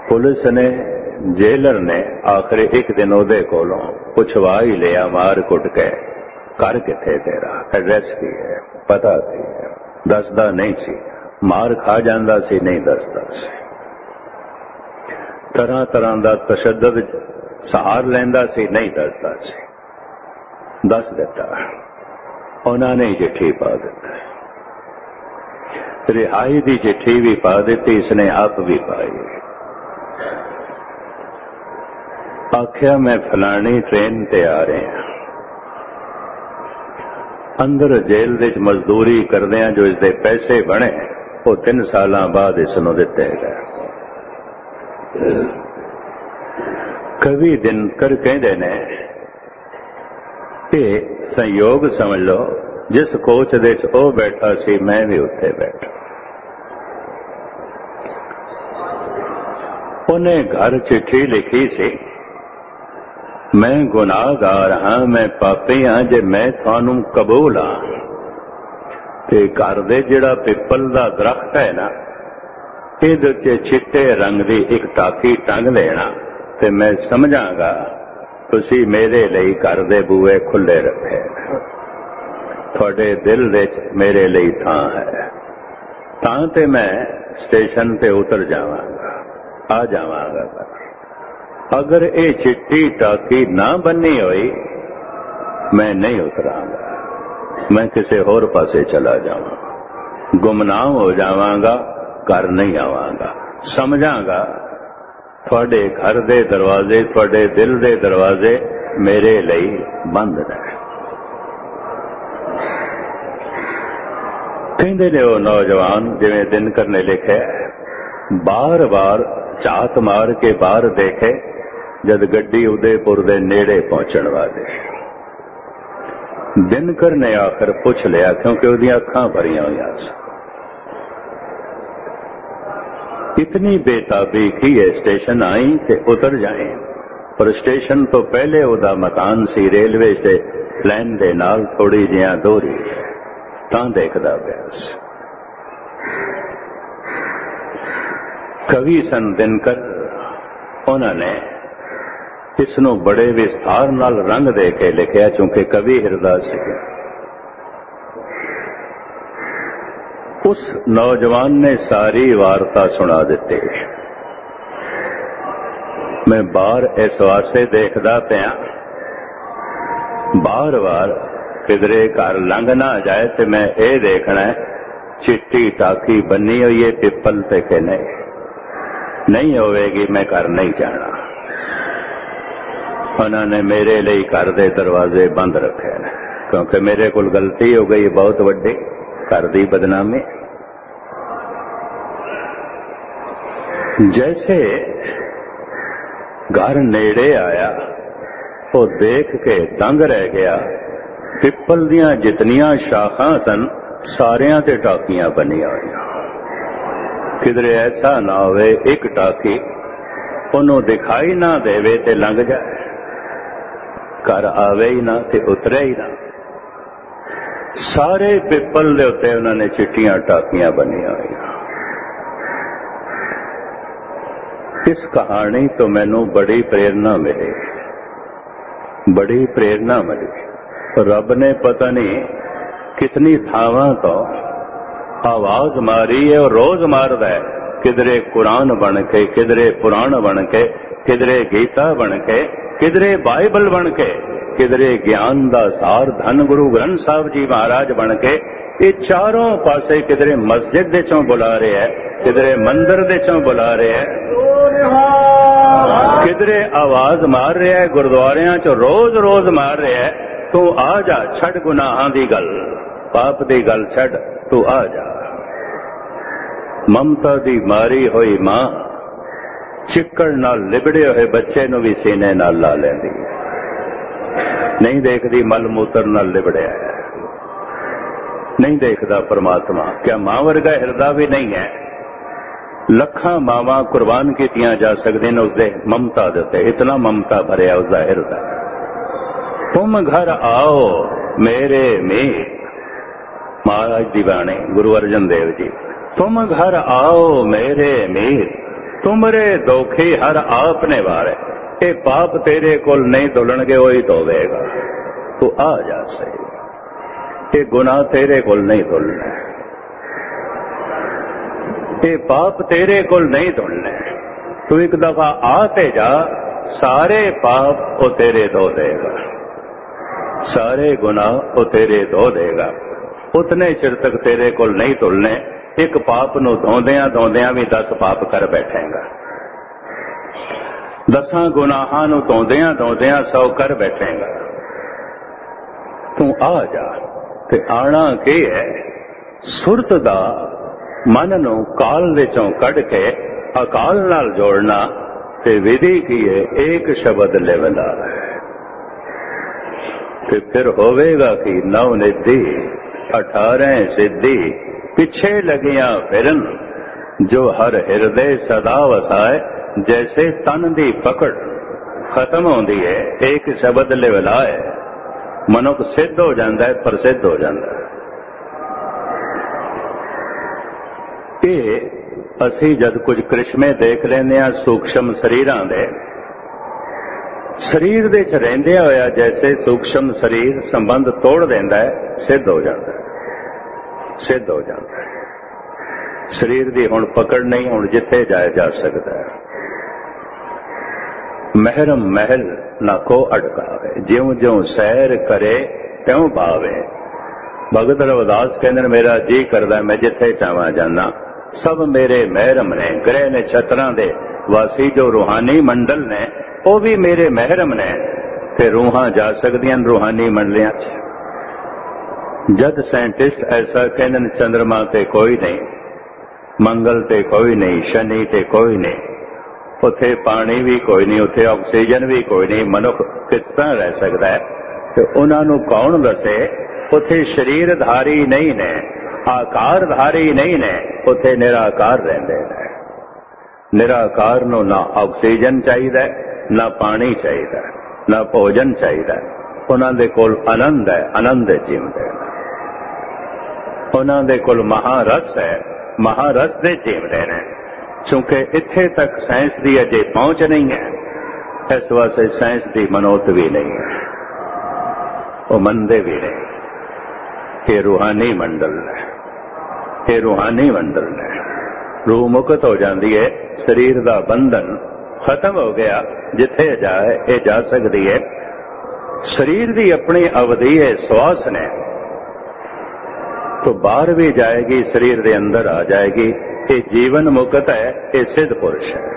पुलिस ने जेलर ने आखिर एक दिन ओदे कोलों पुछवा ही लिया मार कुट के, कर किथे तेरा, एड्रैस की है, पता की है, दसदा नहीं सी, मार खा जांदा सी, नहीं दसदा सी, तरह तरह का तशद्दद सहार लैंदा सी, नहीं दसदा सी, दस दिता, उन्होंने चिट्ठी पा दी, रिहाई की चिट्ठी भी पा दी, इसने आप भी पाई। आख्या मैं फलानी ट्रेन ते आ रहा, अंदर जेल दे मजदूरी करदे जो इसके पैसे बने वो तीन साल बाद इसनों दिते गए। कवि दिनकर कहते ने कि संयोग समझ लो, जिस कोच दे ओ बैठा सी मैं भी उत्थे बैठा। उन्हें घर चिट्ठी लिखी सी, मैं गुनाहगार हाँ, मैं पापी हाँ, जे मैं थानू कबूल हाँ ते घर दे जिहड़ा पिपल दा दरख्त है ना, इहदे च चिट्टे रंग दी एक टाकी टंग लेना ते मैं समझांगा तुसी मेरे लिए घर दे बूहे खुले रखे, थोड़े दिल विच मेरे लिए थां है, तां ते मैं स्टेशन ते उतर जावांगा, आ जावांगा। अगर ये चिट्टी टाकी ना बनी हुई मैं नहीं उतरांगा, मैं किसी होर पासे चला जावांगा, गुमनाम हो जावांगा, घर नहीं आवांगा। समझांगा थोड़े घर दे दरवाजे, थोड़े दिल दे दरवाजे मेरे लिए बंद ने। कहते ने वो नौजवान जिवें दिनकर ने लिखे, बार बार झात मार के बाहर देखे जद गड्डी उदयपुर दे नेड़े पहुंचण वाले। दिनकर ने आखिर पुछ लिया, क्योंकि उहदियां अखां भरियां होईयां सन, इतनी बेताबी की है स्टेशन आई ते उतर जाए, पर स्टेशन तो पहले उहदा मकान सी रेलवे से लाइन दे नाल थोड़ी जिहा दूरी, तां देखदा पिया सी। कवि सन दिनकर, उन्होंने इसनों बड़े विस्तार नाल रंग दे के लिखिया, चूंकि कवि हिरदा सी। उस नौजवान ने सारी वार्ता सुना दी। मैं बार इस वास्ते देखदा पिया, बार बार किधरे घर लंघ ना जाए तो मैं ये देखना है चिट्टी टाकी बनी हुई है पिपल पे के नहीं, नहीं होवेगी मैं घर नहीं जाना। उन्होंने मेरे लिए घर दे दरवाजे बंद रखे, क्योंकि मेरे को गलती हो गई बहुत वड्डी, घर दी बदनामी। जैसे घर नेड़े आया वो देख के दंग रह गया, पिपल दियां जितनियां शाखां सन सारियां ते टाकियां बनिया हुई, किधरे ऐसा ना होवे एक टाकी उन्हों दिखाई ना देवे ते लंघ जाए, घर आवे ही ना ते उतरे ही ना। सारे पिपल दे उत्ते उन्होंने चिट्टियां टाकियां बनिया हुई। इस कहानी तो मैनू बड़ी प्रेरणा मिली, बड़ी प्रेरणा मिली। रब ने पता नहीं कितनी थावां तो आवाज मारी है और रोज मारदा है, किधरे कुरान बन के, किधरे पुराण बन के, किधरे गीता बन के, किधरे बाइबल बन के, किधरे ज्ञान दा सार धन गुरु ग्रंथ साहब जी महाराज बन के, ये चारों पासे किधरे मस्जिद दे चों बुला रहे हैं, किधरे मंदिर दे चों बुला रहे हैं, किधरे आवाज मार रहे है गुरुद्वारियां चो, रोज रोज मार रहे है तू आ जा, छड़ गुनाहां दी गल, पाप दी गल छड़, तू आ जा। ममता दी मारी हुई मां चिक्कड़ नाल लिबड़े हुए बच्चे नूं भी सीने नाल ला लैंदी है, नहीं देखदी मल मूत्र नाल लिबड़िया है, नहीं देखदा परमात्मा। क्या मां वर्गा हिरदा भी नहीं है? लखां मावां कुर्बान कीतियां जा सकदे ने उसदे ममता दे उत्ते, इतना ममता भरिया उसदा हिरदा। तुम घर आओ मेरे मीर, महाराज दीवाने गुरु अर्जन देव जी, तुम घर आओ मेरे मीर, तुमरे दोखी हर आप ने वारे, ये पाप तेरे कोल नहीं धुलणगे वही धोवेगा, तू आ जा सही, ये गुनाह तेरे कोल नहीं धुलने, ये पाप तेरे कोल नहीं धुलने, तू एक दफा आते जा, सारे पाप वो तेरे धो देगा, सारे गुनाह वो तेरे धो देगा। उतने चिर तक तेरे कोल नहीं धुलने, एक पाप नूं धोंदियां धोंदियां भी दस पाप कर बैठेगा, दसां गुनाहां नूं धोंदियां धोंदियां सौ कर बैठेगा। तू आ जा, ते आना की है, सुरत दा मन नूं काल विचों कढ के अकाल नाल जोड़ना, ते विधि की है एक शब्द लिवला है, ते फिर होवेगा कि नव निधि अठारह सिद्धि पिछे लगियां फिरन, जो हर हृदय सदा वसाए, जैसे तन दी पकड़ खत्म होती है एक शब्द लिवलाए, मनुख सिद्ध हो जाता है, प्रसिद्ध हो जाता है। ये असी जद कुछ करिश्मे देख लेने सूक्ष्म शरीरां दे, शरीर दे च रहिंदिया होया जैसे सूक्ष्म शरीर संबंध तोड़ देंदा है, सिद्ध हो जाता है, सिद्ध हो जाता है। शरीर दी हुण पकड़ नहीं, हुण जिथे जाया जा सकता है। महरम महल ना को अड़कावे, ज्यों ज्यों सैर करे त्यों भावे। भगत रविदास कहते मेरा जी करदा मैं जिथे चावां जाना, सब मेरे महरम ने, ग्रह ने छत्रां दे वासी जो रूहानी मंडल ने वो भी मेरे महरम ने, ते रूहां जा सकदियां रूहानी मंडलियां। जद साइंटिस्ट ऐसा कहने चंद्रमा ते कोई नहीं, मंगल ते कोई नहीं, शनि ते कोई नहीं, उथे पानी भी कोई नहीं, उथे ऑक्सीजन भी कोई नहीं, मनुख किस तरह रह सकता है? तो उन्होंने कौन दसे उथे शरीरधारी नहीं ने, आकारधारी नहीं ने, उथे निराकार रहंदे ने। निराकार नूं ना ऑक्सीजन चाहिए, ना पानी चाहिए, ना भोजन चाहिए, उन्हां दे कोल आनंद है, आनंद जीवदे ने। उन्हां दे कोल महारस है, महारस दे जीवदे ने। चूंकि इत्थे तक साइंस की अजे पहुंच नहीं है, इस वास्ते साइंस की मनोत भी नहीं है, वो मनते भी नहीं। ये रूहानी मंडल है, ये रूहानी मंडल है। रूह मुक्त हो जाती है, शरीर का बंधन खत्म हो गया, जिथे जाए ये जा सकती है। शरीर की अपनी अवधि है, श्वास ने, तो बाहर भी जाएगी, शरीर के अंदर आ जाएगी। ये जीवन मुक्त है, ये सिद्ध पुरुष है।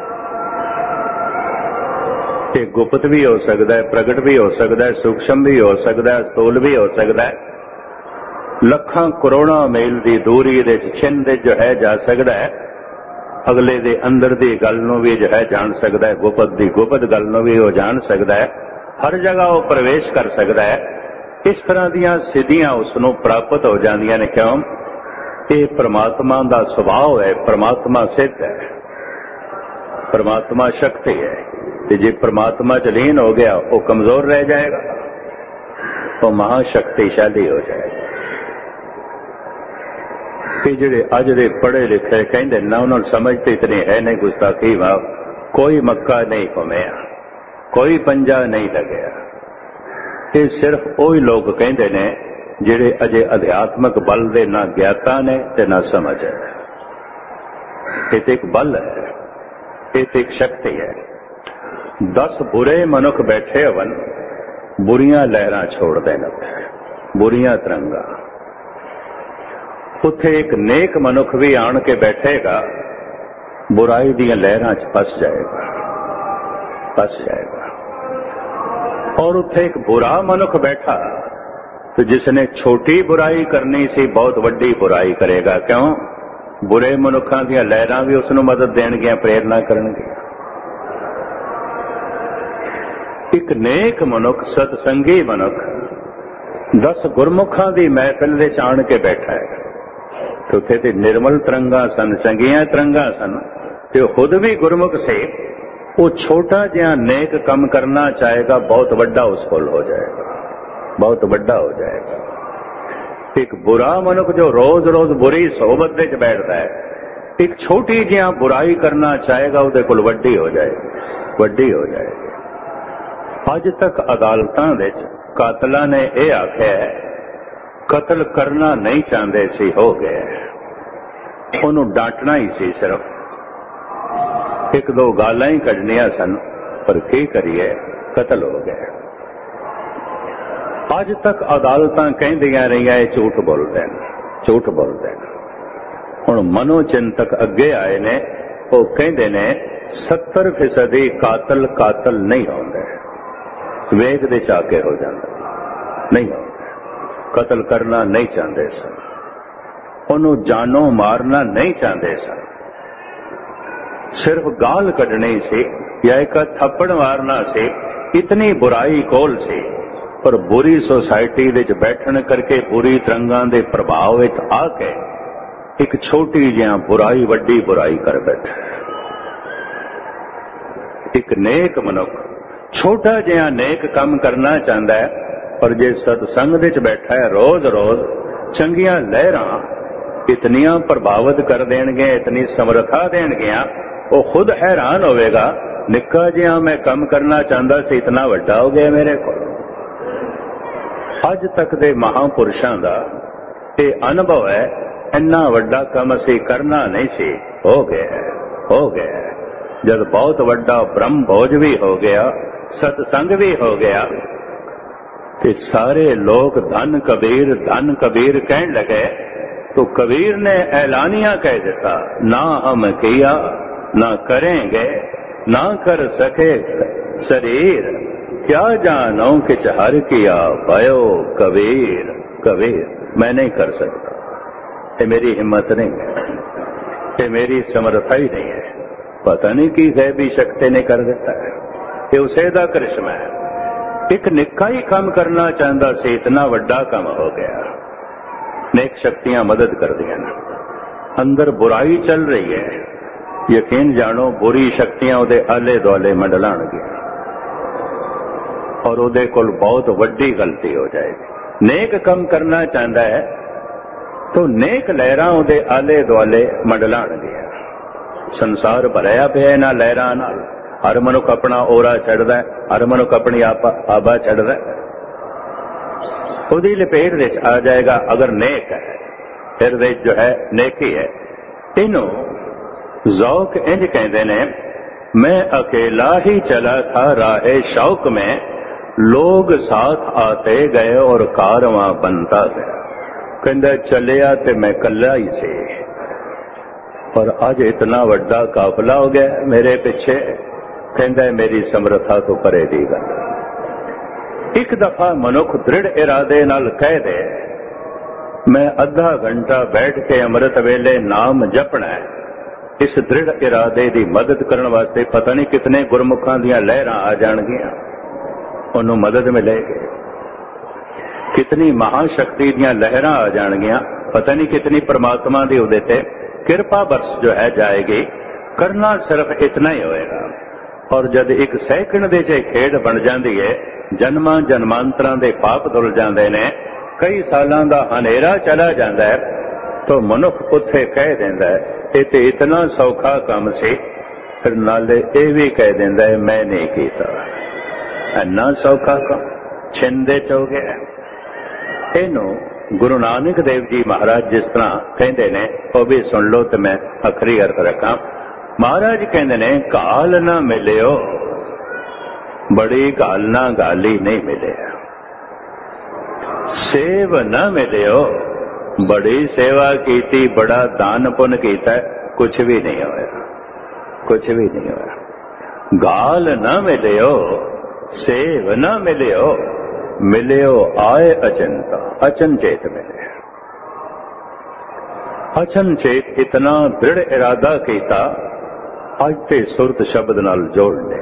ये गुप्त भी हो सकता है, प्रगट भी हो सकता है, सूक्ष्म भी हो सकता है, स्थूल भी हो सकता है। लखां करोड़ां मील की दूरी दे छिन दे जो है जा सकता है, अगले दे अंदर दी गल नूं भी जो है जान सकता है, गुप्त दी गुप्त गल नूं भी वो जान सकता है, हर जगह वो प्रवेश कर सकता है। इस तरह दीयां सिद्धियां उसनूं प्राप्त हो जांदियां ने। क्यों? ये परमात्मा का सुभाव है, परमात्मा सिद्ध है, परमात्मा शक्ति है। ते जे परमात्मा च लीन हो गया वो कमजोर रह जाएगा, वो महाशक्तिशाली हो जाएगा। कि जिहड़े अज दे पढ़े लिखे कहंदे ना, उन्होंने समझते इतनी है नहीं, गुस्ताखी वाह, कोई मक्का नहीं घुमिया, कोई पंजा नहीं लगया। ये सिर्फ वही लोग कहंदे ने जिहड़े अजे अध्यात्मक बल दे ना ज्ञाता ने ते ना समझ है। ये तो एक बल है, ये तो एक शक्ति है। दस बुरे मनुख बैठे हवन, बुरियां लहरां छोड़ देन, बुरियां तरंगा। उत्थे एक नेक मनुख भी आन के बैठेगा, बुराई दी लहरां च फस जाएगा, फस जाएगा। और उत्थे एक बुरा मनुख बैठा तो जिसने छोटी बुराई करनी सी बहुत वड्डी बुराई करेगा। क्यों? बुरे मनुखां दी लहरां भी उसनूं मदद देणगियां, प्रेरणा करनगियां। एक नेक मनुख, सतसंगी मनुख दस गुरमुखां दी महफिल विच आण के बैठा है, तो उत्थे ते निर्मल तरंगा सन, चंगियां तरंगा सन, ते खुद भी गुरमुख से वो छोटा जिहा नेक कम करना चाहेगा, बहुत बड़ा उस कोल हो जाएगा, बहुत बड़ा हो जाएगा। एक बुरा मनुख जो रोज रोज बुरी सोहबत विच बैठता है, एक छोटी जिहा बुराई करना चाहेगा उहदे कोल वड्डी हो जाएगी, वड्डी हो जाएगी। अज तक अदालतां विच कातलां ने यह आख्या कतल करना नहीं चाहते सी, हो गया, उन्होंने डांटना ही सी, सिर्फ एक दो गालां ही कढ़नियां सन, पर की करिए कतल हो गया। अज तक अदालतां कहदियां रहियां ये झूठ बोलदे ने, झूठ बोलदे ने। हुण मनोचिंतक अगे आए ने, वो कहते ने सत्तर फीसदी कातल कातल नहीं होंदे, वेग दे चाके हो जाते नहीं होंदे, कतल करना नहीं चाहते सन, उन्होंने जानों मारना नहीं चाहते सन, सिर्फ गाल कढ़नी सी या एक थप्पड़ मारना सी, इतनी बुराई कोल सी। पर बुरी सोसाइटी विच बैठण करके बुरी तरंगां दे प्रभाव विच आके एक छोटी जिहा बुराई वड्डी बुराई कर बैठे। एक नेक मनुख छोटा जिहा नेक काम करना चाहता है, पर जे सत्संग विच बैठा है रोज रोज चंगियां लहरां इतनियां प्रभावित कर देणगे, इतनी समर्था देणगियां, वो खुद हैरान होवेगा, निक्का जिहा मैं काम करना चाहता सी, इतना वड्डा हो गया मेरे को। अज तक दे महापुरुषां दा यह अनुभव है, इन्ना वड्डा काम असीं करना नहीं सी, हो गया हो गया। जब बहुत वड्डा ब्रह्म भोज भी हो गया, सत्संग भी हो गया, तो सारे लोग धन कबीर धन कबीर कहने लगे, तो कबीर ने ऐलानिया कह दिता, ना हम किया ना करेंगे ना कर सके शरीर, क्या जानो कि हर किया भयो कबीर। कबीर मैं नहीं कर सकता, ये मेरी हिम्मत नहीं है, ये मेरी समर्था ही नहीं है, पता नहीं की गैबी शक्ति ने कर देता है, ये उसे दा करिश्मा है। एक निक्का ही काम करना चाहता से इतना वड्डा काम हो गया। नेक शक्तियां मदद कर दिया ना, अंदर बुराई चल रही है, यकीन जानो बुरी शक्तियां उहदे आले दुआले मंडलाणगियां और उहदे कोल बहुत वड्डी गलती हो जाएगी। नेक काम करना चाहता है तो नेक लहरां उहदे आले दुआले मंडलाणगियां। संसार भरिया पिया इन्हां लहरां नाल, हर मनुख अपना ओरा चढ़दा है, हर मनुख अपनी आपा आबा चढ़दा है, उहदी लपेट विच आ जाएगा। अगर नेक है फिर दे जो है नेकी है। इन्हों ज़ौक इंज कहते ने, मैं अकेला ही चला था राहे शौक में, लोग साथ आते गए और कारवां बनता गया। कहंदा चलिया ते मैं कल्ला ही से, पर अज इतना वड्डा काफिला हो गया मेरे पिछे। कहंदा मेरी समर्था तो परे दी गल। एक दफा मनुख दृढ़ इरादे नाल कह दे, मैं अद्धा घंटा बैठ के अमृत वेले नाम जपना है, इस दृढ़ इरादे की मदद करने वास्ते पता नहीं कितने गुरमुखां दियां लहरां आ जाणगियां, उन्होंने मदद मिलेगी। कितनी महाशक्ति दियां लहरां आ जाणगियां, पता नहीं कितनी परमात्मा की उहदे ते कृपा बरस जो है जाएगी। करना सिर्फ इतना ही होएगा। और जब एक सैकंड दे च खेड बन जाती है, जन्मां जन्मांतरां दे पाप धुल जाते हैं, कई सालां दा हनेरा चला जाता है, तो मनुख उत्थे कह देंदा है ये तो इतना सौखा काम से, फिर नाले ये भी कह देंदा है मैं नहीं कीता। इन्ना सौखा काम छिंदे च हो गया। इनू गुरु नानक देव जी महाराज जिस तरह कहते ने, वो भी सुन लो तो मैं आखिरी अर्थ रखा। महाराज कहते ने, घाल ना मिलियो बड़ी घाल ना गाली नहीं मिले, सेव न मिलियो बड़ी सेवा कीती, बड़ा दान पुण्य कीता, कुछ भी नहीं होया, कुछ भी नहीं होया। गाल न मिलियो सेव न मिलियो, मिलियो आए अचंता, अचनचेत मिले। अचनचेत इतना दृढ़ इरादा कीता, अज ते सुरत शब्द नाल जोड़ ले,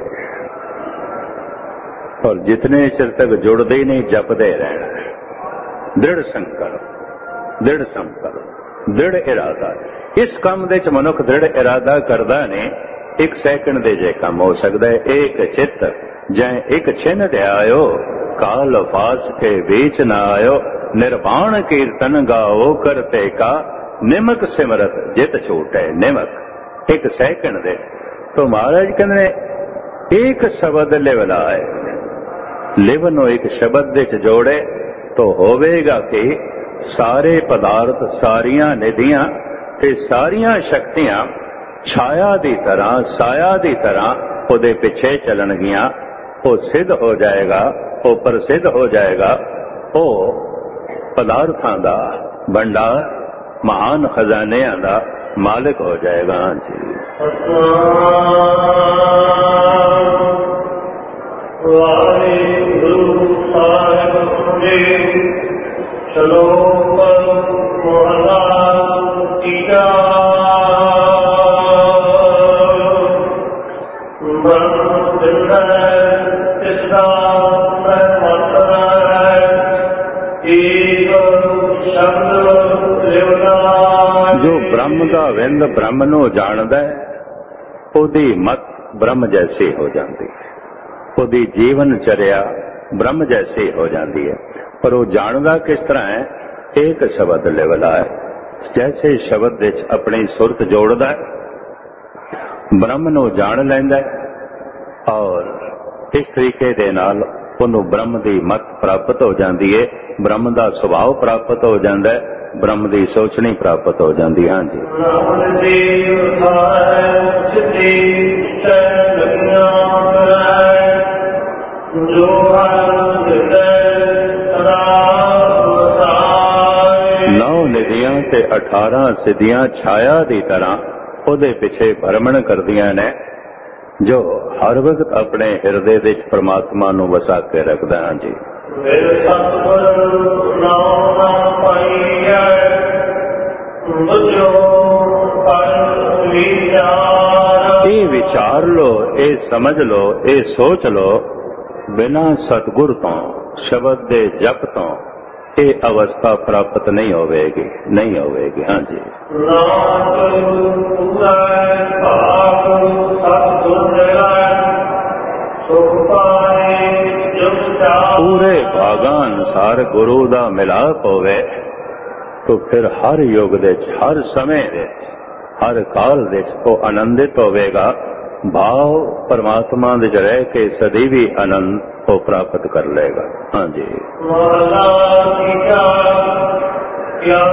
और जितने चिर तक जुड़ते ही नहीं जपते रहना। दृढ़ संकल्प, दृढ़ संकल्प, दृढ़ इरादा। इस काम दे च मनुख दृढ़ इरादा करदा ने, एक सैकंड दे जे काम हो सकता है। एक चित्त जै एक छिन दे आयो, काल फास के बीच न आयो, निर्वाण कीर्तन गाओ करते का, निमक सिमरत जित छूटे निमक एक सैकंड दे। तो महाराज कहते एक शब्द लिवला है, लिव नो एक शब्द दे जोड़े तो होवेगा कि सारे पदार्थ सारियां निधियां ते सारियां शक्तियां छाया दी तरह साया दी तरह ओदे पिछे चलणगियां। वो सिद्ध हो जाएगा, वो प्रसिद्ध हो जाएगा, वो पदार्थां दा भंडार महान खजानियां दा मालिक हो जाएगा। जी चलो मोहल्ला तीजा जो ब्रह्म का विंद ब्रह्म नू जानदा है, ओदी मत ब्रह्म जैसी हो जाती है, ओदी जीवन चर्या ब्रह्म जैसी हो जाती है। पर वो जानदा किस तरह है? एक शब्द लेवला है, जैसे शब्द विच अपनी सुरत जोड़दा है, ब्रह्म नू जान लैंदा है और इस तरीके दे नाल उन्होंने ब्रह्म की मत प्राप्त हो जाती है, ब्रह्म का सुभाव प्राप्त हो जाता है, ब्रह्म की सोचनी प्राप्त हो जाती। हाँ जी नौ निधियां ते अठारह सिद्धियां छाया की तरह ओदे पिछे भ्रमण करदियां ने, जो हर वक्त अपने हिरदे विच परमात्मा नू वसा के रखदा। हाँ जी ये विचार लो, ये समझ लो, ये सोच लो, बिना सतगुर तो शब्द दे जप तो ये अवस्था प्राप्त नहीं होवेगी, नहीं होवेगी। हाँ जी पूरे भागां अनुसार गुरु दा मिलाप होवे तो फिर हर युग दे हर समय दे हर काल दे वो आनंदित होवेगा। भाव परमात्मा दे रह के सदैवी आनंद को प्राप्त कर लेगा। हाँ जी क्या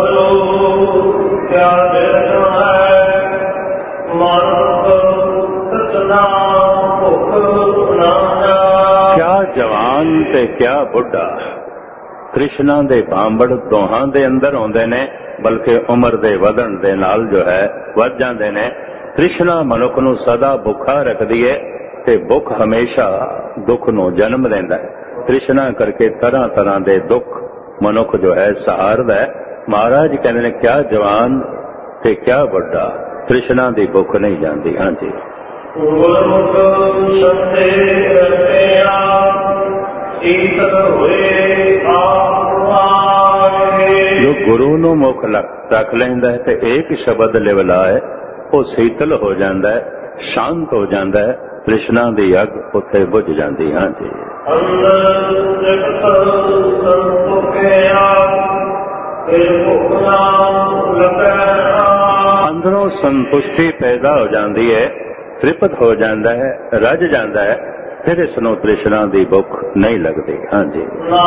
क्या जवान ते क्या बुढ़ा कृष्णा दे भांबड़ दोहां दे अंदर आउंदे ने, बल्कि उम्र दे वधण दे नाल जो है वध जांदे ने। कृष्णा मनुख नू सदा भुखा रखदी है ते भुख हमेशा दुख नू जन्म देंदा है। कृष्णा करके तरह तरह दे दुख मनुख जो है सहारदा है। महाराज कहते ने क्या जवान ते क्या बुढ़ा कृष्णा दी भुख नहीं जाती। हाँ जी जो गुरु नू मुख रख लेंदा है ते एक शब्द लिवला है, वो शीतल हो जाता है, शांत हो जाता है, कृष्णा दी अग उत्थे बुझ जाती। हाँ जी अंदरों संतुष्टि पैदा हो जाती है, तृप्त हो जाता है, रज जाता है, फिर इसनों तृष्णा दी भुख नहीं लगती। हाँ जी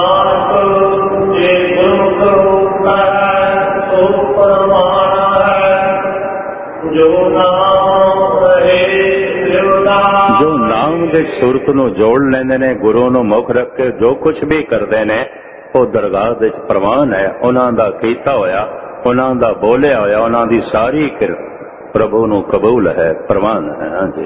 जो नाम दे सुरत नू जोड़ लेंदे ने, गुरु नू मुख रख के जो कुछ भी करते ने, वो दरगाह दे प्रवान है। उन्हां दा कीता होया, उन्हां दा बोलिया होया, उन्हां दी सारी किरत प्रभु नू कबूल है, प्रवान है। हाँ जी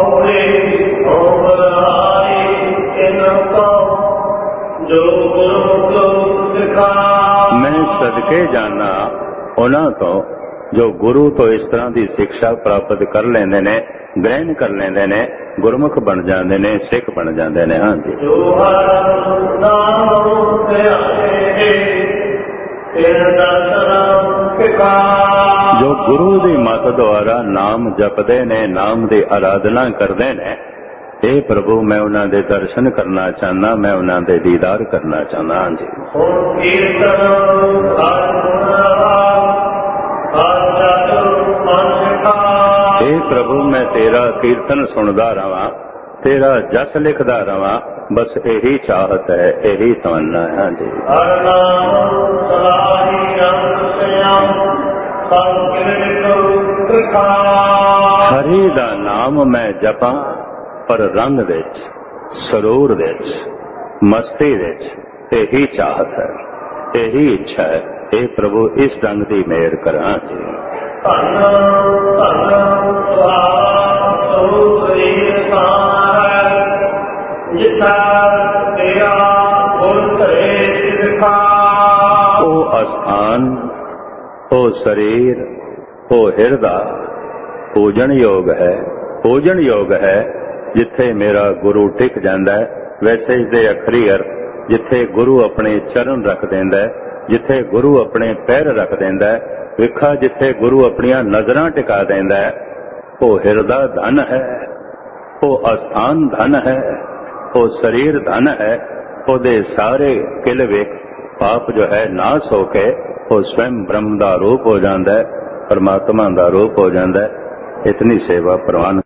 मैं सदके जाना उन्हां तो जो गुरु तो इस तरह की शिक्षा प्राप्त कर लेंदे ने, ग्रहण कर लेंदे ने, गुरमुख बन जाते ने, सिख बन जाते ने। हाँ जी जो गुरु की मत द्वारा नाम जपदे ने, नाम की आराधना करते ने, हे प्रभु मैं उन्हां दे दर्शन करना चाहना, मैं उन्हां दे दीदार करना चाहना। हाँ जी हे प्रभु मैं तेरा कीर्तन सुनदा रवां, तेरा जस लिखदा रवां, बस यही चाहत है, यही तमन्ना है जी। हरि दा नाम मैं जपां, पर रंग विच सरूर विच मस्ती विच यही चाहत है, यही इच्छा है। हे प्रभु इस ढंग की मेहर करा जी। ओ अस्थान, ओ शरीर, ओ हिरदा पूजन योग है, पूजन योग है जिथे मेरा गुरु टिक जांदा है। वैसे इसके अखरी अर्थ जिथे गुरु अपने चरण रख देंदा है, जिथे गुरु अपने पैर रख देंदा है, विखा जिथे गुरु अपनियां नजरां टिका देंदा है, वो हिरदा धन है, वो अस्थान धन है, वो शरीर धन है। ओदे सारे किल विख पाप जो है नाश होके वो स्वयं ब्रह्म का रूप हो जाता है, परमात्मा का रूप हो जाता है। इतनी सेवा प्रवान